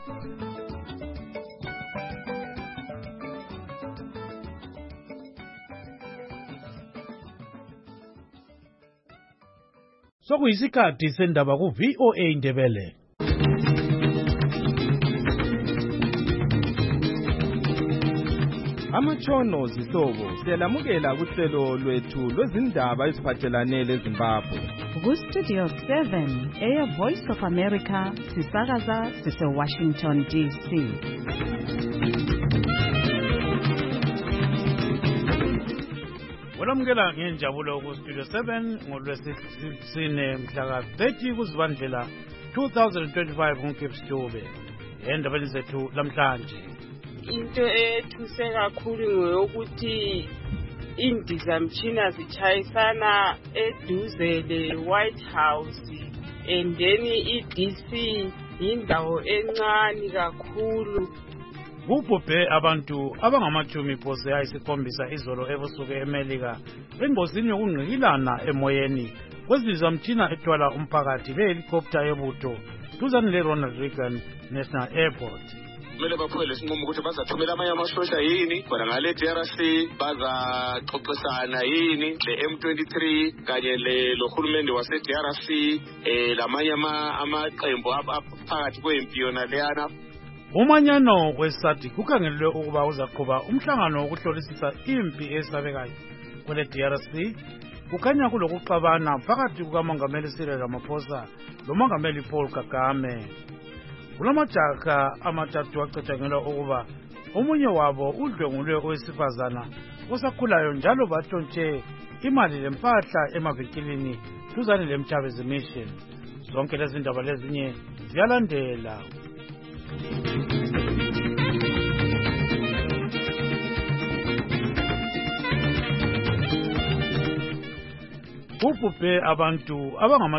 Sokuyisikhathi sendaba ku VOA Ndebele. Amatshono zihlobo siyalamukela kuhlelo lwethu lwezindaba eziphathelane leZimbabwe. Ku-Studio 7 Air Voice of America sisakaza sise-Washington DC. Welamukela ngenjabulo ku-Studio 7 ngolwesine mhla ka-30 kuZibandlela 2025 nguGibbs Dube. Endabeni zethu lamhlanje. Into ethuse kakhulu ngokuthi indizamtshina zitshayisana eduze le-White House and then i-DC indawo encane kakhulu. Kubhubhe abantu abangama-7 izolo ebusuku eMelika engozini yokungqikilana emoyeni kwezizamtshina ethwala umphakathi behelikopter yebutho duzane le-Ronald Reagan National Airport. Kumele baphume lesinqumo ukuthi bazathumela amanye amasosha yini khona ngale DRC bazaxoxisana yini le-M23 kanye lohulumende wase-DRC lamanye amaqembu aphakathi kwempi yona leyana. Umanyano weSADC kukhangelelwe ukuba uzaqhuba umhlangano wokuhlolisisa impi esabekayo kwele DRC. Kukhanya kulokuxabana phakathi kukamongameli Cyril Ramaphosa lomongameli Paul Kagame. Kulamajaha amathathu acatshangelwa ukuba omunye wabo udlwengulwe owesifazana osakhulayo njalo batshontshe imali lempahla emavikilini duzane leMthabezi Mission. Zonke lezi ndaba lezinye ziyalandela. Kubhubhe abantu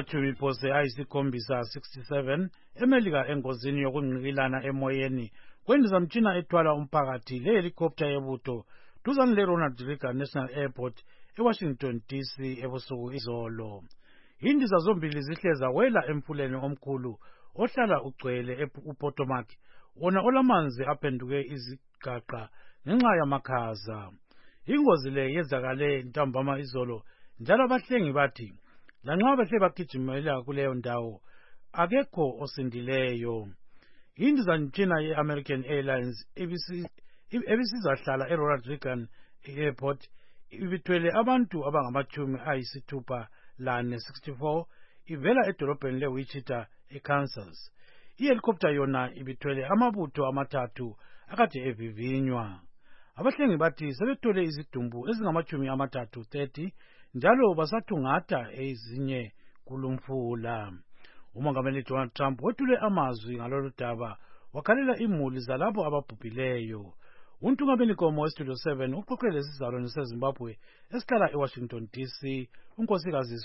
abangama-67 eMelika engozini yokungqikilana emoyeni kwendizamtshina ethwala umphakathi le-helicopter yebutho duzane le-Ronald Reagan National Airport eWashington DC ebusuku izolo. Indiza zombili zihleza wela emfuleni omkhulu ohlala ugcwele uPotomac wona olamanzi aphenduke izigaqa ngenxa yamakhaza. Ingozi le yenzakale ntambama izolo njalo abahlengi bathi lanxa behle bagijimela kuleyo ndawo akekho osindileyo. Indizamtshina ye-American Airlines ebisizahlala eRonald Reagan Airport ibithwele abantu abangama-64 ivela edolobheni leWichita eKansas. I-helicopter yona ibithwele amabutho amathathu akade evivinywa. Abahlengi bathi sebethole izidumbu ezingama-30 njalo basathungatha ezinye kulumfula. Umongameli Donald Trump wethule amazwi ngalolu daba wakhalela imuli zalabo ababhubhileyo. Untungameli-nkomo weStudio 7 uxoxele isizalwane seZimbabwe esihlala eWashington DC unkosikazi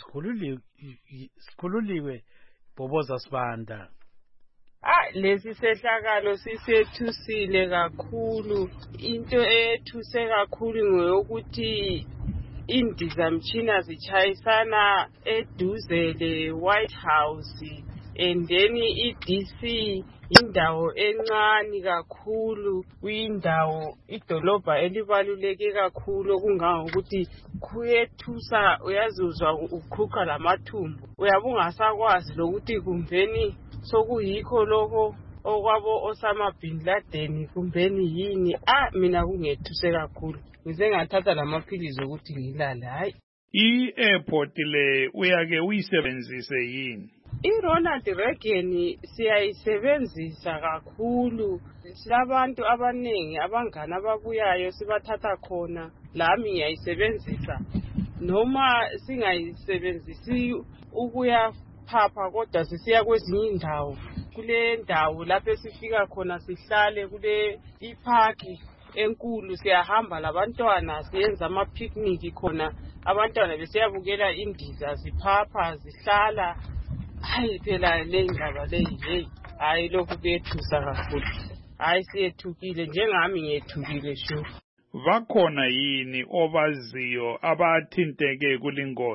Sikhululiwe Bhoboza Sibanda. Lesi sehlakalo sisethusile kakhulu. Into ethuse kakhulu ngokuthi indizamtshina zitshayisana eduze le-White House and then i-DC indawo encane kakhulu kuyindawo idolobha elibaluleke kakhulu okungangokuthi kuyethusa uyazuzwa ukhukha lamathumbu uyabe ungasakwazi lokuthi kumbeni sokuyikho lokho okwabo Osama bin Laden kumbeni yini. Mina kungethuse kakhulu ngize ngathatha lamaphilizi ukuthi ngilale. Hayi, i-airport le uyake uyisebenzise yini? I-Ronald Reagan siyayisebenzisa kakhulu. Silabantu abanengi abangana ababuyayo sibathatha khona. Lami ngiyayisebenzisa noma singayisebenzisi ukuya phapha kodwa sisiya kwezinye indawo. Kule ndawo lapho esifika khona sihlale kule iparki enkulu siyahamba labantwana siyenza ama-picnic khona abantwana besiyabukela indiza ziphapha zihlala. Hayi phela le ndaba leyi hey hayi lokhu kuyethusa kakhulu. Hayi siyethukile njengami ngiyethukile sho. Bakhona yini obaziyo abathinteke kulingozi?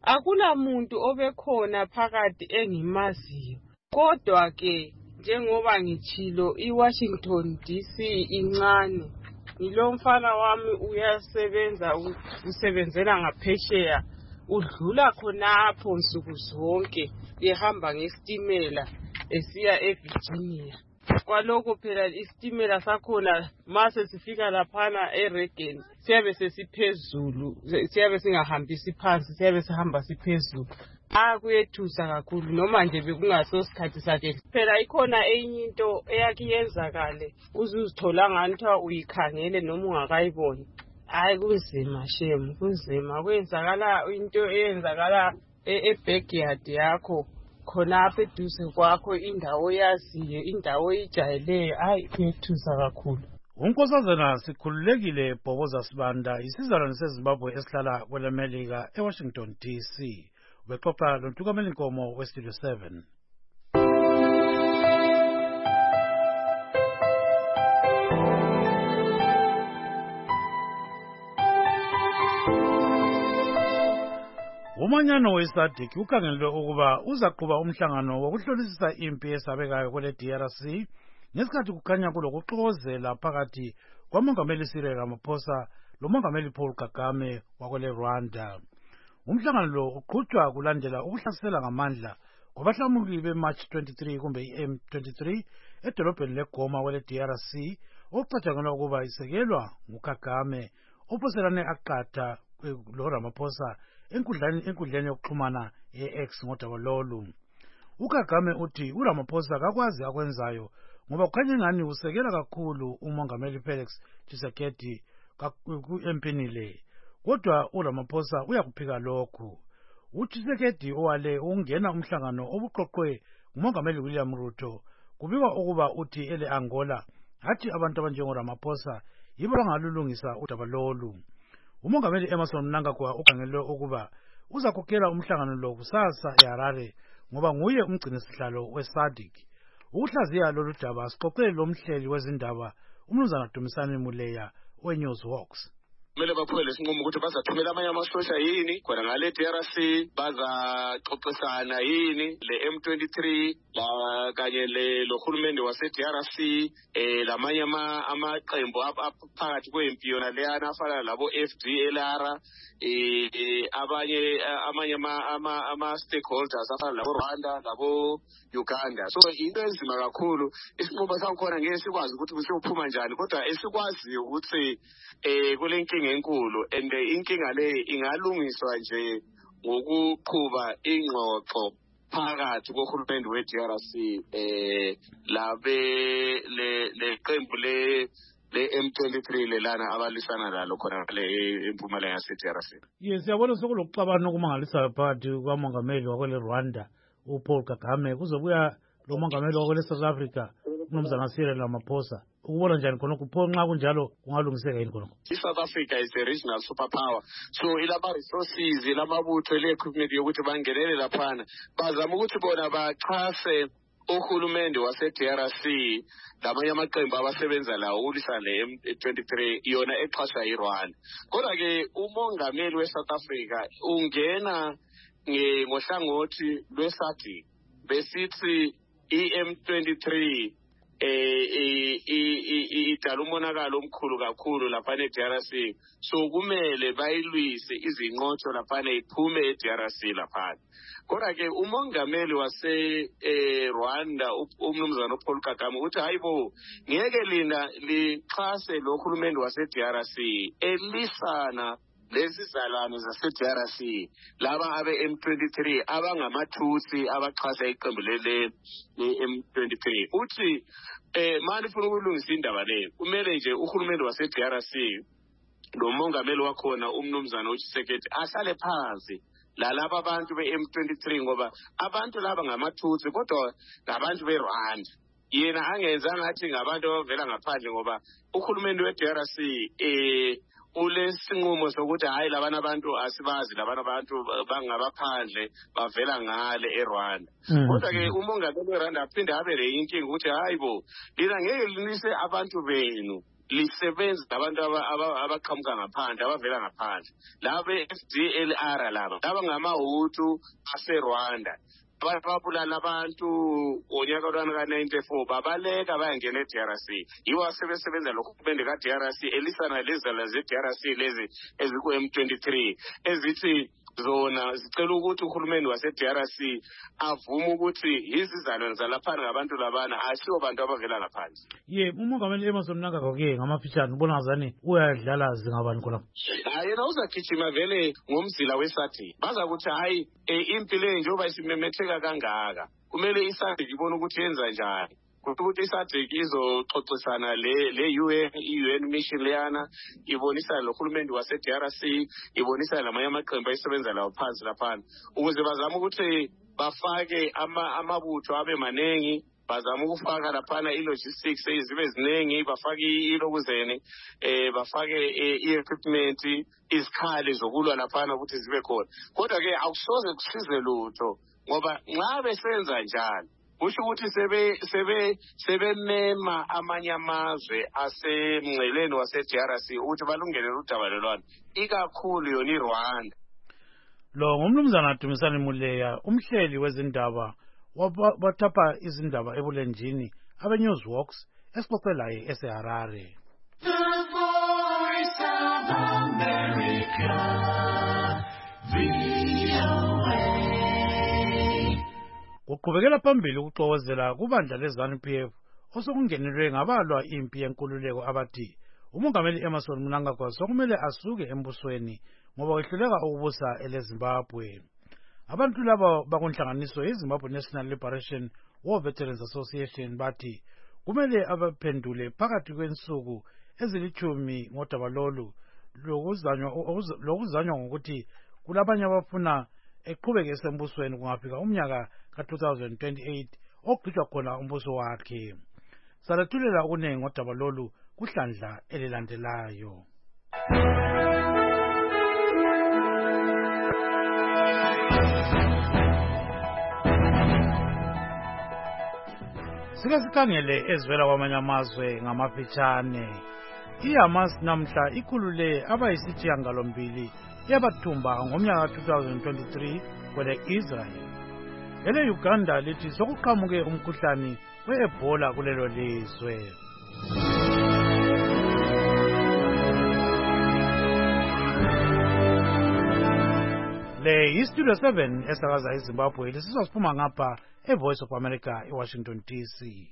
akula muntu obekhona phakathi engimaziyo. Kodwa ke njengoba ngitshilo iWashington DC incane. Ngilo mfana wami uyasebenza usebenzela ngaphesheya. Udlula khonapho nsuku zonke ehamba ngestimela esiya eVirginia. Kwaloko phela istimela sakhona mase sifika laphana eReagan siyabe sesiphezulu, siyabe singahambisi phansi, siyabe sihamba siphezulu. Kuyethusa kakhulu noma nje bekungaso sikhathi sakhe. Phela ikhona enye into eyakiyenzakale uzithola ngani uyikhangele noma ungakayiboni. Kunzima shemu, kunzima. Kwenzakala into eyenzakala ebackyard yakho khonapha eduze kwakho, indawo yaziyo, indawo ijayeleyo. Kuyethusa kakhulu. Unkosazana sikhululekile Bhoboza Sibanda, isizalwane seZimbabwe esihlala kwelemelika eWashington DC. Ubexoxa loNtukamela Nkomo weStudio 7. Umanyano weSADC ukhangelwe ukuba uzaqhuba umhlangano wokuhlolisisa impi esabekayo kwele DRC ngesikhathi kukhanya kulokuxokozela phakathi kwamongameli Cyril Ramaphosa lomongameli Paul Kagame wakwele Rwanda. Umhlangano lo uqhutshwa kulandela ukuhlasela ngamandla kwabahlamuki beMarch 23 kumbe iM23 edolobheni leGoma kwele DRC okucatshangelwa ukuba isekelwa nguKagame ophoselane aqatha loRamaphosa enkundleni yokuxhumana ye-X ngodaba lolu. UKagame uthi uRamaphosa kakwazi akwenzayo ngoba kukhanya ngani usekela kakhulu umongameli Felix Tshisekedi empini le. Kodwa uRamaphosa uyakuphika lokhu. UTshisekedi owale ungena umhlangano obuqoqwe ngumongameli William Ruto kubikwa ukuba uthi ele Angola hathi abantu abanjengoRamaphosa yibo bangalulungisa udaba lolu. Umongameli Emmerson Mnangagwa ukhangelwe ukuba uzakhokhela umhlangano lo kusasa eHarare ngoba nguye umgcinisihlalo weSADC. Ukuhlaziya lolu daba sixoxele lomhleli wezindaba uMnumzana Dumisani Muleya weNewsWalks. Kumele baphume lesinqumo ukuthi bazathumela amanye amasosha yini khona ngale DRC, bazaxoxisana yini le M23 la kanye lo hulumende wase DRC, lamanye amaqembu aphakathi kwempi yona leyana afana labo FDLR, amanye ama stakeholders afana labo Rwanda labo Uganda. So into enzima kakhulu, isinqumo sakhona ngeke sikwazi ukuthi siyophuma njani, kodwa esikwazi ukuthi kule inkinga enkulu and inkinga le ingalungiswa nje ngokuqhuba ingxoxo phakathi kohulumende we-DRC le qembu le M23 lelana abalisana lalo khona le empumalanga yase-DRC. Yes, siyabona sokulokuxabana okumangalisayo phakathi kwamongameli wakwele Rwanda uPaul Kagame kuzobuya lo mongameli wakwele South Africa uMnumzana Cyril Ramaphosa. Ukubona njani khonokho pho nxa kunjalo kungalungiseka yini khonokho? South Africa is a regional superpower, so ilama resources ilamabutho le-equipment yokuthi bangenele laphana bazama ukuthi bona baxhase uhulumende wase-DRC lamanye amaqembu abasebenza lawo ukulisa le M23 yona exhaswa yiRwanda. Kodwa-ke umongameli we-South Africa ungena ngohlangothi lwe-SADC besithi i-M23 idala umonakalo omkhulu kakhulu laphana eDRC, so kumele bayilwise izinqotho laphana iphume eDRC laphana. Kodwa-ke umongameli wase Rwanda uMnumzana Paul Kagame uthi hayibo ngeke lina lixhase lo hulumende wase-DRC elisana lezi zalwane zase-DRC laba abe-M23 abangamathusi abaxhasa iqembu le-M23. Uthi manje ufuna ukulungisa indaba le kumele nje uhulumende wase-DRC lo mongameli wakhona uMnumzana uTshisekedi ahlale phansi lalaba abantu be-M23 ngoba abantu laba ngamathusi kodwa ngabantu beRwanda. Yena angenza ngathi ngabantu abavela ngaphandle ngoba uhulumende we-DRC ulesinqumo sokuthi hayi labana abantu asibazi, labana abantu bangabaphandle bavela ngale eRwanda. Kodwa-ke umongameli weRwanda aphinde abe le inkinga ukuthi hayibo lina ngeke linise abantu benu lisebenza abantu abaqhamuka ngaphandle abavela ngaphandle laba FDLR laba ngamaHutu aseRwanda babulala abantu ngonyaka ka-94 babaleka bayangena e-DRC yiwo asebesebenza lokuhulumende ka-DRC elisana lezala ze-DRC lezi eziku-M23 ezithi zona zicela ukuthi uhulumeni wase-DRC avume ukuthi izizalwane zalaphana ngabantu labana asiwo bantu abavela ngaphandle. umongameli Emmerson Mnangagwa-ke ngamafitshane ubona ngazani uyadlala zingabani khona? Yena uzagijima vele ngomzila weSADC bazakuthi hayi impilo njengoba isimemetheka kangaka kumele iSADC ibone ukuthi yenza njani ukuthi iSADC izoxoxisana le-UN mission leyana ibonisana lohulumende wase-DRC ibonisana lamanye amaqembu ayisebenza lawo phansi laphana ukuze bazame ukuthi bafake amabutho abe maningi bazama ukufaka laphana i-logistics zibe ziningi bafake ilokuzene bafake i-equipment izikhali zokulwa laphana ukuthi zibe khona kodwa-ke akusoze kusize lutho ngoba nxa besenza njalo kusho ukuthi sebemema amanye amazwe asemngceleni wase-DRC ukuthi balungelele udabalelwano ikakhulu yona iRwanda. Lo ngumnumzana Dumisani Muleya umhleli wezindaba wathapha izindaba ebulenjini abe-Newsworks esixoxe laye eseHarare. The Voice of America, VOA. Kuqhubekela phambili ukuxokozela kubandla leZANU-PF osokungenelwe ngabalwa impi yenkululeko abathi umongameli Emmerson Mnangagwa sokumele asuke embusweni ngoba wehluleka ukubusa eleZimbabwe. Abantu laba bakunhlanganiso yeZimbabwe National Liberation War Veterans Association bathi kumele abaphendule phakathi kwensuku ezilithumi ngodaba lolu lokuzanywa ngokuthi kulabanye abafuna eqhubeke esembusweni kungafika umnyaka ka-2028 ogqitshwa khona umbuso wakhe. Salethulela okunengi ngodaba lolu kuhlandla elilandelayo. Sike sikhangele ezivela kwamanye amazwe ngamafitshane. IHamas namhla ikhulule abayisishiyagalombili yabathumba ngomnyaka 2023 kwele Israel. Ele Uganda lithi sokuqhamuke umkhuhlane we-Ebola kulelo lizwe. Le iStudio 7 esakaza eZimbabwe lisizosiphuma ngapha eVoice of America eWashington DC.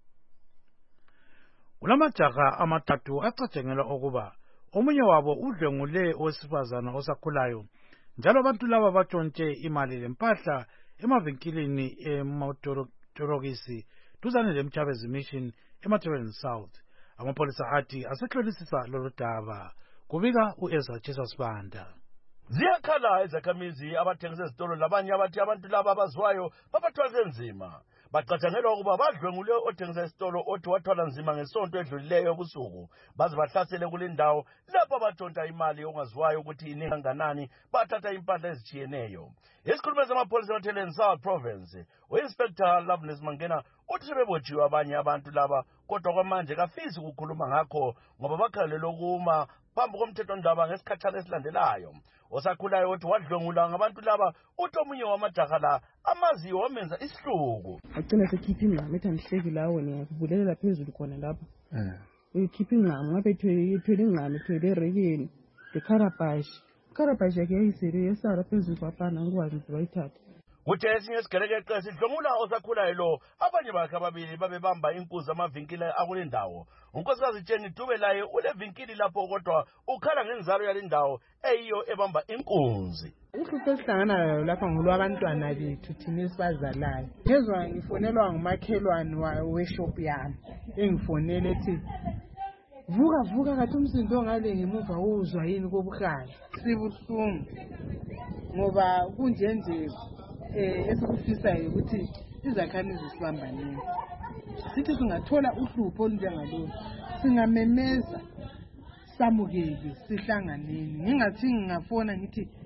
Kulamajaha amathathu acatshengelwa ukuba omunye wabo udlwengule owesifazana osakhulayo njalo abantu laba batshontshe imali lempahla emavinkilini ematorokisi duzane leMchabezi Mission eMatabeleland South. Amapolisa athi asehlolisisa lolu daba. Kubika uEzra Jesus Banda. Ziyakhala izakhamizi abathengisa ezitolo labanye abathi abantu laba abazwayo babathwala nzima. Bacatshangelwa ukuba badlwengule othengisa isitolo othi wathwala nzima ngesonto edlulileyo ebusuku baze bahlasele kule ndawo lapho batshontsha imali ongaziwayo ukuthi iningi kanganani bathatha impahla ezitshiyeneyo. Isikhulumeli samapolisa eMatabeleland South Province u-Inspector Loveness Mangena uthi sebebotshiwe abanye abantu laba kodwa kwamanje kafisi ukukhuluma ngakho ngoba bakhalelwe ukuma phambi komthethondaba ngesikhathana esilandelayo. Osakhulayo uthi wadlwengula ngabantu laba uthi omunye wamajaha la amaziyo wamenza isihluku. Agcina sekhipha ingqamu ethi andihleki lawo ngiyakubulelela phezulu khona lapha. Uyikhipha ingqamu ngabe ethwele ingqamu ethwele erekeni lekharabashi yakhe yayisele yesara phezulu kwapana ngikwazi ukuthi bayithathe. Kuthe esinye isigerekeqe sidlwengula osakhulayo lo abanye bakhe ababili babebamba inkunzi amavinkile akule ndawo. Unkosikazi Jenny Dube laye ule vinkili lapho kodwa ukhala ngenzalo yale ndawo eyiyo ebamba inkunzi. Uhlupho esihlangana nayo lapha ngolwabantwana bethu thina esibazalayo. Phezwa ngifonelwa ngumakhelwane weshop yami engifonele ethi vuka kathi umsindo ngale ngemuva uzwa yini kobukhali. Sibuhlungu ngoba kunjenje esikufisayo ukuthi izakhamizi sibambaneni. Sithi singathola uhlupho olunjengalolu singamemeza samukele sihlanganeni. Ngingathi ngingafona ngithi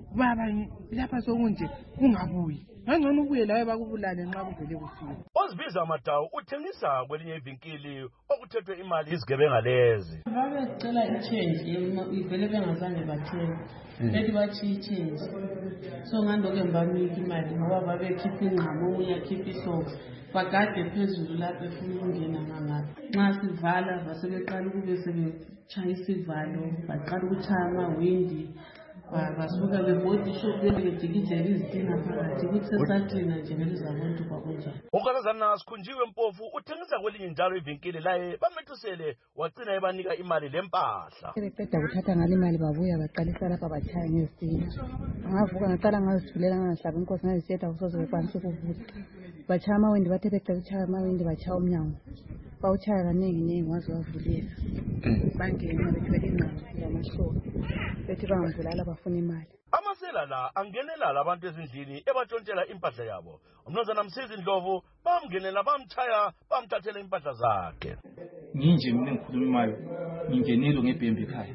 baba lapha sokunje ungabuyi ngangcono ubuye lawe bakubulale nxa kuvele kufika. Ozibiza Matawu uthengisa kwelinye ivinkili okuthethwe imali izigebenga lezi. Babecela i-change ivele bengazange bathenge bethi bathi i-change so ngandoke ngibamika imali ngoba babekhipha ingqamo omunye akhipha ihlobo bagade phezulu lapho efuna ukungena ngangapha nxa sivala basebeqala ukube sebetshaya isivalo baqala ukutshaya amawindi basuka bebhodi ishop bejikijela izitina phakathi ukuthi sesathina nje belizabontu kwakunjani. Unkosazana Sikhunjiwe Mpofu uthengisa kwelinye njalo ivinkili laye bamethusele wagcina ebanika imali lempahla. Beqeda kuthatha ngale imali babuya baqalisa lapha batshaya ngezitina. Ngavuka ngaqala ngazithulela ngahlaba inkosi ngazithetha kusoze bekwanisa ukuvuka. Batshaya amawindi bathe beqeda ukutshaya amawindi batshaya umnyango. Bawutshaya kaningi waze wavulela. Bangena bethwele ingqalo yamahlobo. Bethi bangavulala bafuna imali. Amasela la angenela abantu ezindlini ebatshontshela impahla yabo. Umnumzana Msizi Ndlovu bamngenela bamtshaya bamthathela impahla zakhe. Nginje mina engikhulumayo ngingenelo ngebhembe ekhaya.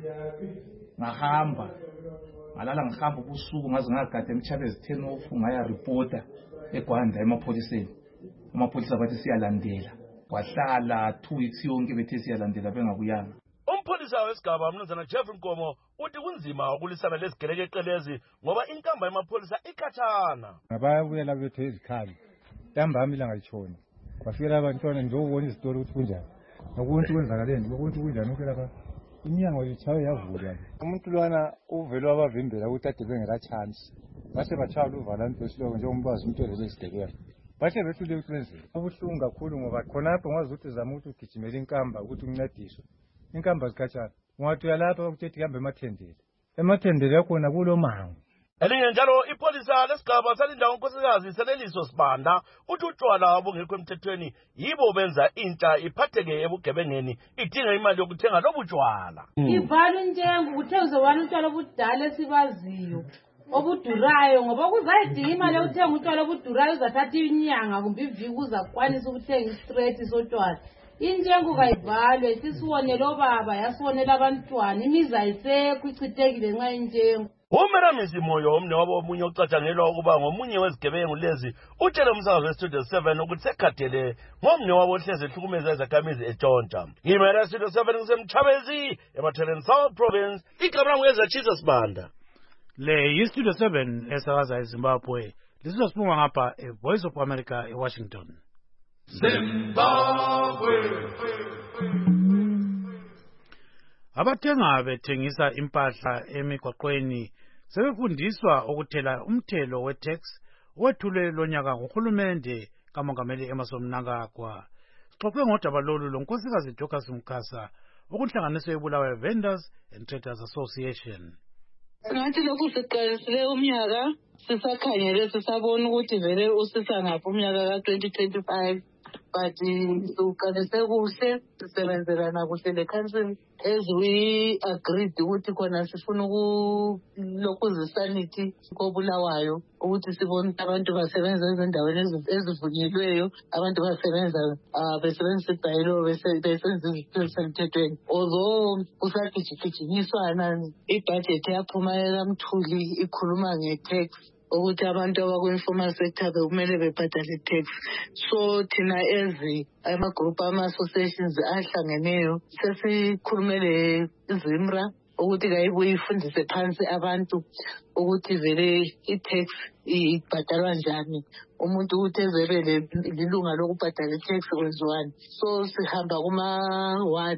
Ngahamba ngalala ngihamba ubusuku ngaze ngagada emtshaba ezi10 ofu ngaya reporter eGwanda emapholiseni. Amapholisa bathi siyalandela. Kwahlala 2 weeks yonke bethe siyalandela bengabuyanga. Umpholisa wesigaba umnumzana Jeff Nkomo uthi kunzima ukulisana lesigelekeqelezi ngoba inkamba yamapholisa ikhathana. Ngabayabuyela bethu ezikhali. Ntambama ilanga litshona. Kwafika abantwana nje ubona izitori ukuthi kunjani. Nokuntu kwenzakaleni, nokuntu kunjani uke lapha. Inyango lichawe yavulwa. Umuntu lwana uvelo abavimbela ukuthi ade bengela chance. Base batshaya uvalanto siloko nje umbazi umuntu lesigekela. Bahle bethule ukwenza. Ubuhlungu kakhulu ngoba khonapho ngazi ukuthi zama ukuthi ugijimela inkamba ukuthi uncediswe. Inkamba zikhathana. Ungathi uyalapha ukuthethi kambe emathendele. Emathendele yakhona kulo mango. Elinye njalo ipolisa lesigaba salinda unkosikazi Seleliso Sibanda uthi utshwala obungekho emthethweni yibo benza intsha iphatheke ebugebengeni idinga imali yokuthenga lobutshwala. Ivala intengo kuthengize wani utshwala obudala esibaziyo obudurayo ngoba kuzayidinga imali yokuthenga utshwala obudurayo uzathatha inyanga kumbe iviki uzakwanisa ukuthenga istraight sotshwala. Intengo kayivalwe sisibonele obaba yasibonela abantwana imizi ayisekho ichithekile nxa intengo. Umeramisi Moyo omne wabo omunye ocatshangelwa ukuba ngomunye wezigebengu lezi utshele umsakazo weStudio 7 ukuthi sekhathele ngomne wabo ohlezi ehlukumeza izakhamizi etshontsha. Ngimera Studio 7 ngisemchabezi eMatheleni South Province igama ngezatshisa Sibanda. Le yiStudio 7 esakaza eZimbabwe. Lisizwa siphuma ngapha eVoice of America eWashington. Zimbabwe. Abathenga bethengisa impahla emigwaqweni sebefundiswa ukuthela umthelo we-tax owethulwe lonyaka nguhulumende kamongameli Emmerson Mnangagwa. Sixoxe ngodaba lolu lonkosikazi Dorcas Mkhasa okunhlanganiso yeBulawayo Vendors and Traders Association. Ngathi lokhu siqalisile umnyaka sisakhangele sisabona ukuthi vele usisa ngaphi umnyaka ka-2025 but uqalise kuhle sisebenzelana kuhle le-council as we agreed ukuthi khona sifuna ukulokhu zisanithi koBulawayo ukuthi sibone abantu basebenza ezindaweni ezivunyelweyo abantu basebenza besebenzisa ibhayilo besenza izinto ezisemthethweni. Although kusagijigijinyiswana ibhajethi yaphuma kaMthuli ikhuluma nge-tax ukuthi abantu abakwi-informal sector bekumele bebhadale tax. So thina ama-group ama-associations ahlangeneyo sesikhulumele iZimra ukuthi kayibuye ifundise phansi abantu ukuthi vele i-tax ibhadalwa njani, umuntu ukuthi ezebe lilunga lokubhadala i-tax kwenziwani. So sihamba kuma-ward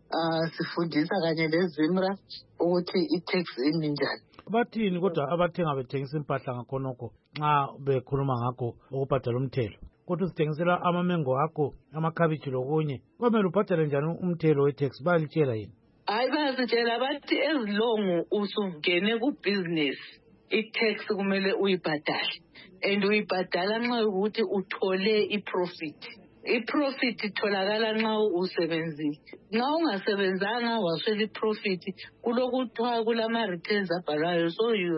sifundisa kanye leZimra ukuthi i-tax imi njani. Bathini kodwa abathenga bethengisa impahla ngakhonokho nxa bekhuluma ngakho ukubhadala umthelo? Kodwa usithengisela amamengo akho, amakhabitshi lokunye, kwamele ubhadale njani umthelo we-tax? Bayalitshela yini? Hayi, bayasitshela bathi as long usungene ku-business i-tax kumele uyibhadale, and uyibhadala nxa ukuthi uthole i-profit. I-profit itholakala nxa usebenzile. Nxa ungasebenzanga waswela i-profit kulokuthiwa kulama-returns abhalwayo, so you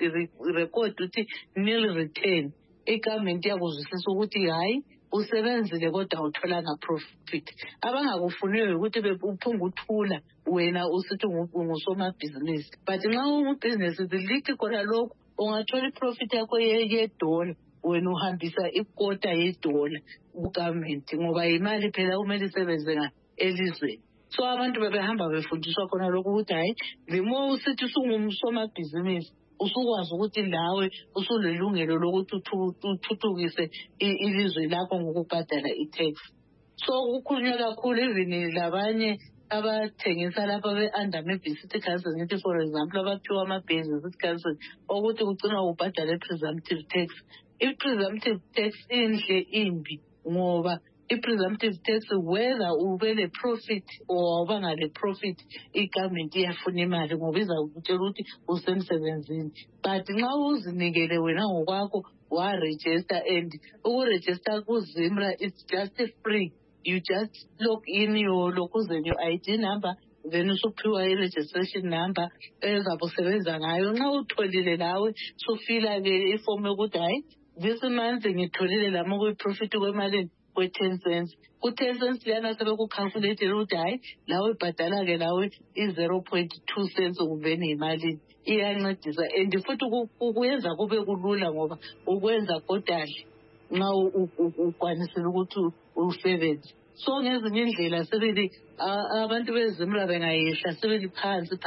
record ukuthi nil return. I-government iyakuzwisisa ukuthi hayi usebenzile kodwa utholanga profit. Abangakufuniyo ukuthi uphunga uthula wena usithi ngusomabhizinisi. But nxa ungubhizinisi zilithi khona lokhu ungathola iprofit yakho $1 wena uhambisa ikota $1 ku-government ngoba imali phela kumele isebenze elizweni. So abantu bebehamba befundiswa khona lokhu ukuthi hayi the more usithi usungumsomabhizinisi usukwazi ukuthi lawe usulelungelo lokuthi uthuthukise ilizwe lakho ngokubhadala i-tax. So kukhulunywa kakhulu even labanye abathengisa lapha be-under maybe city council ngithi for example abaphiwa ama-base city council ukuthi kugcina ubhadala i-presumptive tax. I-presumptive tax inhle imbi ngoba i-presumptive tax whether ube le-profit or awubanga le-profit i-government iyafuna imali ngoba izakutshela ukuthi usemsebenzini. But nxa uzinikele wena ngokwakho wa-register and uku-register ku-ZIMRA it's just free. You just log in your ID number then usuphiwa i-registration number ezabe usebenza ngayo. Nxa utholile lawe sufila-ke ifomu yokuthi hayi this month ngitholile lama kuyi-profit kwemalini kwe-10 cents. Ku-10 cents liyana sebekukhalkuletele ukuthi hayi lawe ibhadala-ke lawe i-0.2 cents kuveni imalini. Iyancedisa and futhi kuyenza kube kulula ngoba ukwenza kodali nxa ukwanisile ukuthi usebenze. So ngezinye indlela sebeli abantu beZIMRA bengayehla sebeli phansi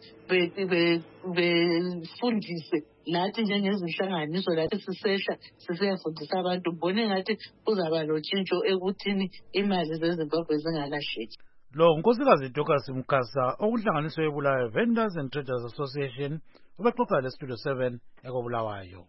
befundise lathi njengezinhlanganiso lathi sisehla sisiyafundisa abantu mbone ngathi kuzaba lotshintsho ekuthini imali zeZimbabwe zingalahleki. Lo unkosikazi Dorcas Mkhasa okuhlanganiswe eBulawayo Vendors and Traders Association ubexoxa leStudio 7 ekobulawayo.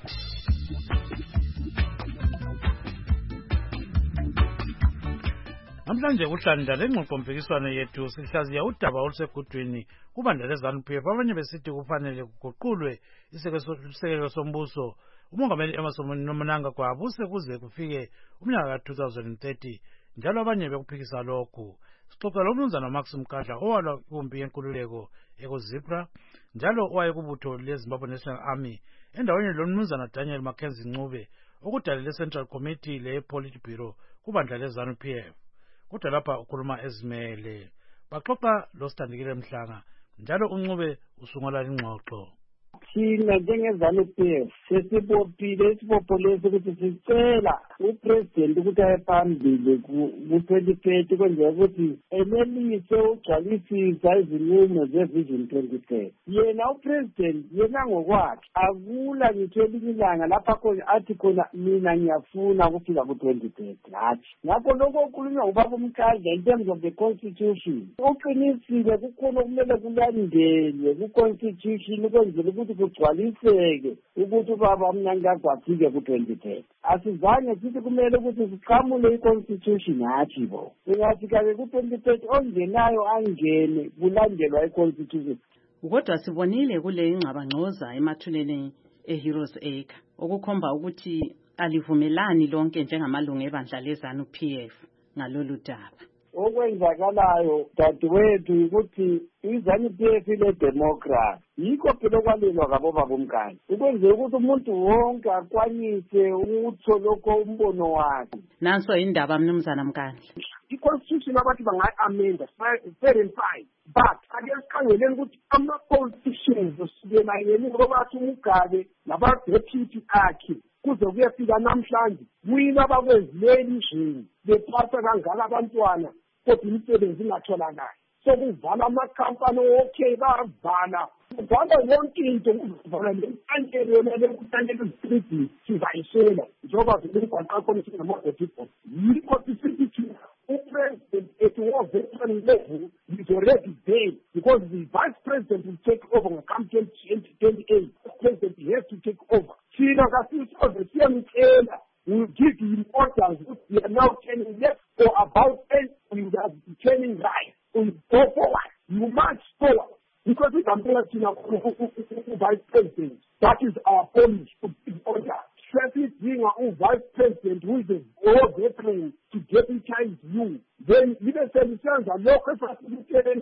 Namhlanje kuhlanda lengxoxompikiswano yethu sihlaziya udaba olusegudwini kubandla leZANU-PF abanye besithi kufanele kuguqulwe isekelo sombuso umongameli Emmerson Mnangagwa abuse kuze kufike umnyaka ka-2030 njalo abanye bekuphikisa lokhu. Sixoxa lomnumzana Max Mkadla owalwa impi yenkululeko ekuZIPRA njalo owayekubutho leZimbabwe National Army endaweni lomnumzana Daniel Mackenzie Ncube okudalele Central Committee le-Politburo kubandla leZANU-PF. Kodwa lapha ukhuluma ezimele baxoxa loSithandikile Mhlanga njalo uNcube usungula ingxoxo. Thina njengeZANU-PF sesibophile isibopho lesi ukuthi sicela upresident ukuthi aye phambili ku-2030 kwenzeka ukuthi enelise ugcwalisisa izinqumo ze-Vision 2030. Yena upresident yena ngokwakhe akula ngitho elinye ilanga lapha khona athi khona mina ngiyafuna ukufika ku-2030 hathi. Ngakho lokho okukhulunywa ngubaba uMkandla in terms of the constitution uqinisile kukhona okumele kulandelwe ku-constitution ukwenzela ukuthi kugcwaliseke ukuthi ubaba Mnangagwa afike ku-2030. Asizange sithi kumele ukuthi siqhamule i-constitution hathi bo. Singafika-ke ku-2030 ongenayo angene kulandelwa i-constitution. Kodwa sibonile kule ingxabangxoza emathuleni eHeroes Acre okukhomba ukuthi alivumelani lonke njengamalungu ebandla leZANU-PF ngalolu daba. Okwenzakalayo dadewethu ukuthi iZANU-PF ile-democracy yikho phela okwalelwa ngabobaba uMkandla ukwenzela ukuthi umuntu wonke akwanise ukutholokho umbono wakhe. Nanso indaba mnumzana Mkandla. I-constitution abathi bangayi-amenda fair and fine but ake sikhangeleni ukuthi ama-politicians osukela yena ngoba bathi uMugabe nabadeputy akhe kuze kuyefika namhlanje kuyini abakwenzileni nje bephatha kangaka abantwana kodwa imisebenzi ingatholakali. Sokuvala amakhampani okay bavala kuvala yonke into kuvala nentankelo yona lekutanela izitreet sizayishela njengoba vele imigwaqo khona sinama-people yikho sisithi upresident at war veteran level is already there because the vice president will take over ngakam 2028. The president has to take over. Thina kasisoze siyamtshela we give him orders we are now turning left or about 10 we are turning right. We go forward. You must forward. Because we can tell vice president. That is our policy to give order. Traffic being our vice president who is a war veteran to deputize you. Then even citizens are local facilities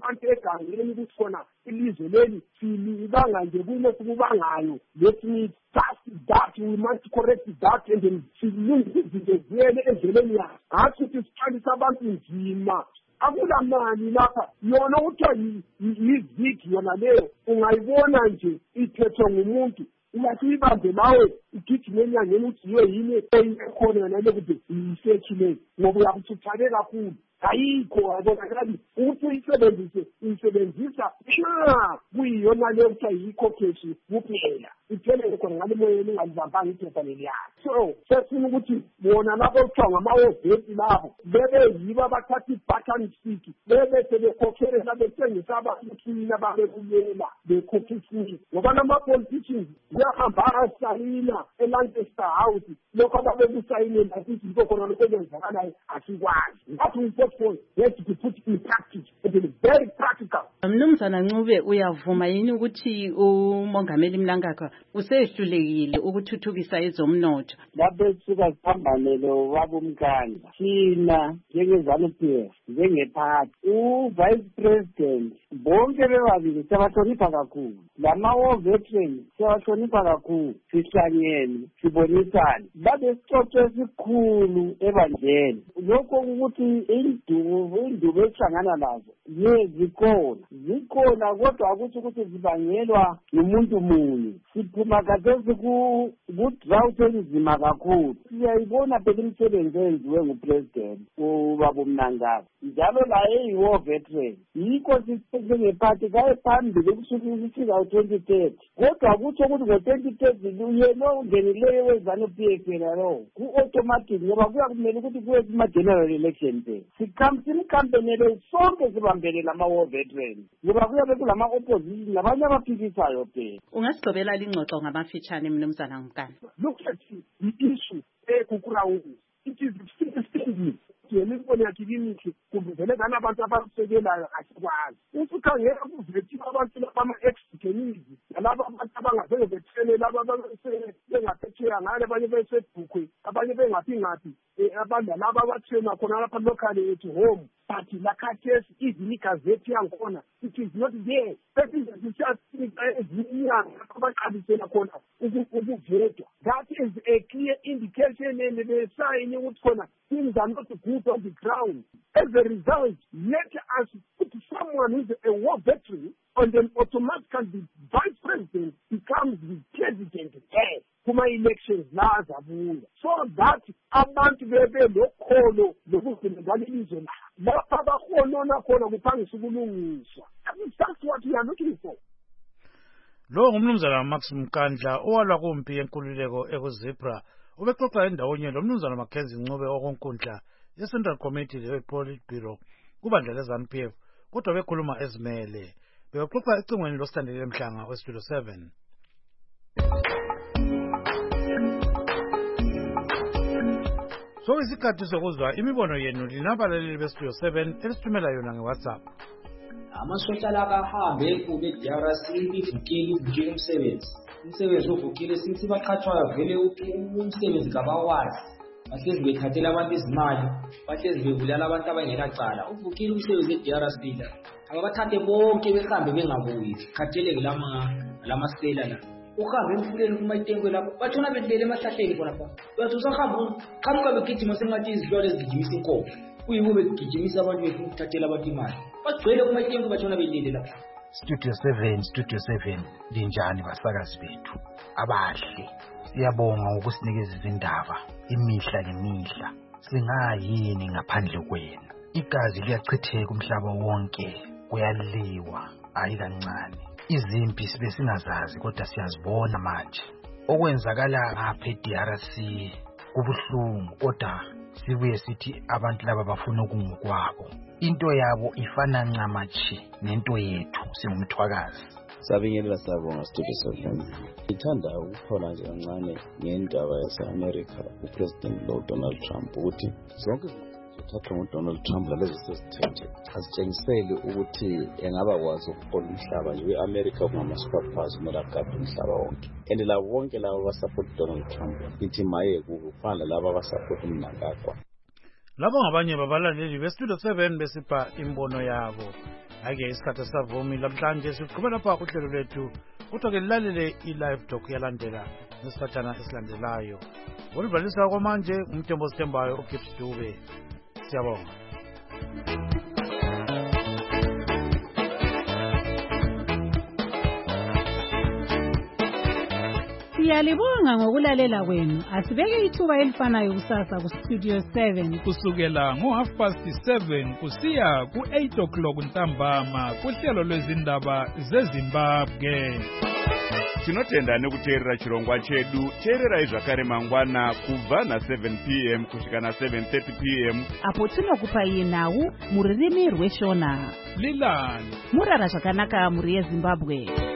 and khona ilizwe leli silibanga nje kulo kubangayo. Let me task that we must correct that and then silungise izinto ziyele endleleni yakhe. Hathi ukuthi siqalisa abantu nzima akula mali lapha yona kuthiwa yizigi yona leyo ungayibona nje ithethwe ngumuntu ungathi uyibambe nawe igijime enyangeni uthi yiyo yini ekhona yona le kude yisethule ngoba uyakuthuthabe kakhulu ayikho abonakali ukuthi uyisebenzisa nxa kuyiyona leyo kuthiwa yikho keshi kuphela iphelele khona ngale moyeni ungalizambanga iphepha leliyana so sesifuna ukuthi bona labo kuthiwa ngamawoveti labo bebe yibo abathatha i-button stick bebe sebekhokhelela bethengisa abakuthina babekuyela bekhokhisiwe ngoba nama-politicians kuyahamba asayina eLancaster House lokho ababekusayinela ukuthi yikho khona lokho okwenzakalayo asikwazi ngathi i-portfolio has to be put in practice. It is very practical. Mnumzana Ncube uyavuma yini ukuthi umongameli Mnangagwa usehlulekile ukuthuthukisa ezomnotho? Lapho suka siphambanele wabumkandla thina njengezanu-PF njengephathi u-vice president bonke bebabili siyabahlonipha kakhulu, lama-war veterans siyabahlonipha kakhulu, sihlangene sibonisane babe sicotho esikhulu ebandleni lokho ukuthi indubo esihlangana nazo zikhona kodwa akuthi ukuthi zibangelwa ngumuntu munye. Siphuma kathesi ku-drought enzima kakhulu. Siyayibona phela imisebenzi eyenziwe ngupresident ubaba Mnangagwa njalo laye eyi-war veteran yikho sisengephathi kaye phambili kusukufika u-2030 kodwa kutsho ukuthi ngo-2030 yena ongenileyo wezanu-PF yena lo ku-automatic ngoba kuya kumele ukuthi kuye kuma-general election phela simkampenele sonke sibambele lama-war veterans ngoba kuyabe kulama-opposition nabanye abaphikisayo phela. Ungasigqobela lingxoxo ngamafitshane Mnumzana Nkani. Look at the issue ekukurawuzi. It is extremely yemibone yakilimithi kuvele ngana abantu abasekelayo asikwazi usukhangela kuvethi abantu abama-ex-detainees nalabo abantu abangazange bethene labo bengaphetsheya ngale abanye besebhukwe abanye bengaphi ngaphi abantu labo abathena khona lapha locally at home but lakhathesi even igazethi yangikhona it is not there ezinyanga abaqabisela khona ukuvedwa. That is a clear indication and the sign ukuthi khona things are not good on the ground. As a result, let us put someone who is a war veteran and then automatically the vice president becomes the president there kuma-elections la azabuya so that abantu bebe lokholo lokuzimenzala ilizwe lapha abakhonona khona kuphangisa ukulungiswa. That's what we are looking for. Lo ngumnumzana Max Mkandla owalwa kumpi yenkululeko ekuzebra ubexoxa endawonye lo mnumzana Mackenzie Ncube okonkundla ye-Central Committee le-Politburo kubandla le-ZANU-PF kodwa bekhuluma ezimele bexoxa ecingweni losithandele Mhlanga weStudio 7. So isikhathi sokuzwa imibono yenu linabalaleli beStudio 7 elisithumela yona ngeWhatsApp. Amasosha lakahambe kube DRC ivukile umsebenzi uvukile sithi baqhathwayo vele umsebenzi kabawazi bahlezi bethathela abantu izimali bahlezi bebulala abantu abangenacala uvukile umsebenzi eDRC la ababathathe bonke behambe bengabuyi khatheleke lamasela la uhambe emfuleni kumayitengwe lapho bathona bedlele emahlahleni khona bathi usahamba qhamuka begijima sengathi izidlwane ezigijimisa inkomo kuyibo begijimisa abantu bekuthathela abantu imali bagcwele kumayitengwe bathona bedlele lapho. Studio 7 linjani basakazi bethu abahle, siyabonga ukusinikeza izindaba imihla nemihla. Singayini ngaphandle kwenu? Igazi liyachitheka umhlaba wonke, kuyaliwa hayi kancane. Izimpi sibe singazazi kodwa siyazibona manje. Okwenzakala ngapha eDRC kubuhlungu kodwa sibuye sithi abantu laba bafuna okungokwabo. Into yabo ifana ncamachi nento yethu singumthwakazi. Sabingelela sabonga Studio 7. Ngithanda ukuphola nje kancane ngendaba yase-America uPresident Donald Trump ukuthi zonke zithathwa nguDonald Trump lalezo sezithethe azitshengiseli ukuthi engabakwazi ukuhola umhlaba nje we-America kungama-superpowers kumele agade umhlaba wonke and labo bonke labo abasapota Donald Trump ithi maye kufana labo abasapota uMnangagwa. Labo ngabanye babalaleli beStudio 7 besipha imbono yabo. Ake isikhathi savumi namhlanje siqhubela lapha uhlelo lwethu kuthi-ke lilalele i-live talk yalandela nesifatshana esilandelayo. Olubhalisa kwamanje umthembo osithembayo uGibbs Dube. Siyabonga. Siyalibonga ngokulalela kwenu. Asibeke ithuba elifanayo kusasa ku Studio 7 kusukela ngo7:30 kusiya ku8 o'clock ntambama kuhlelo lwezindaba zeZimbabwe. Tinotenda nekuteerera chirongwa chedu. Teererai zvakare mangwana kubva na7 p.m. kusvika na7:30 p.m. apo tinokupai nhau mururimi rweshona. Lilani murara zvakanaka muri yeZimbabwe.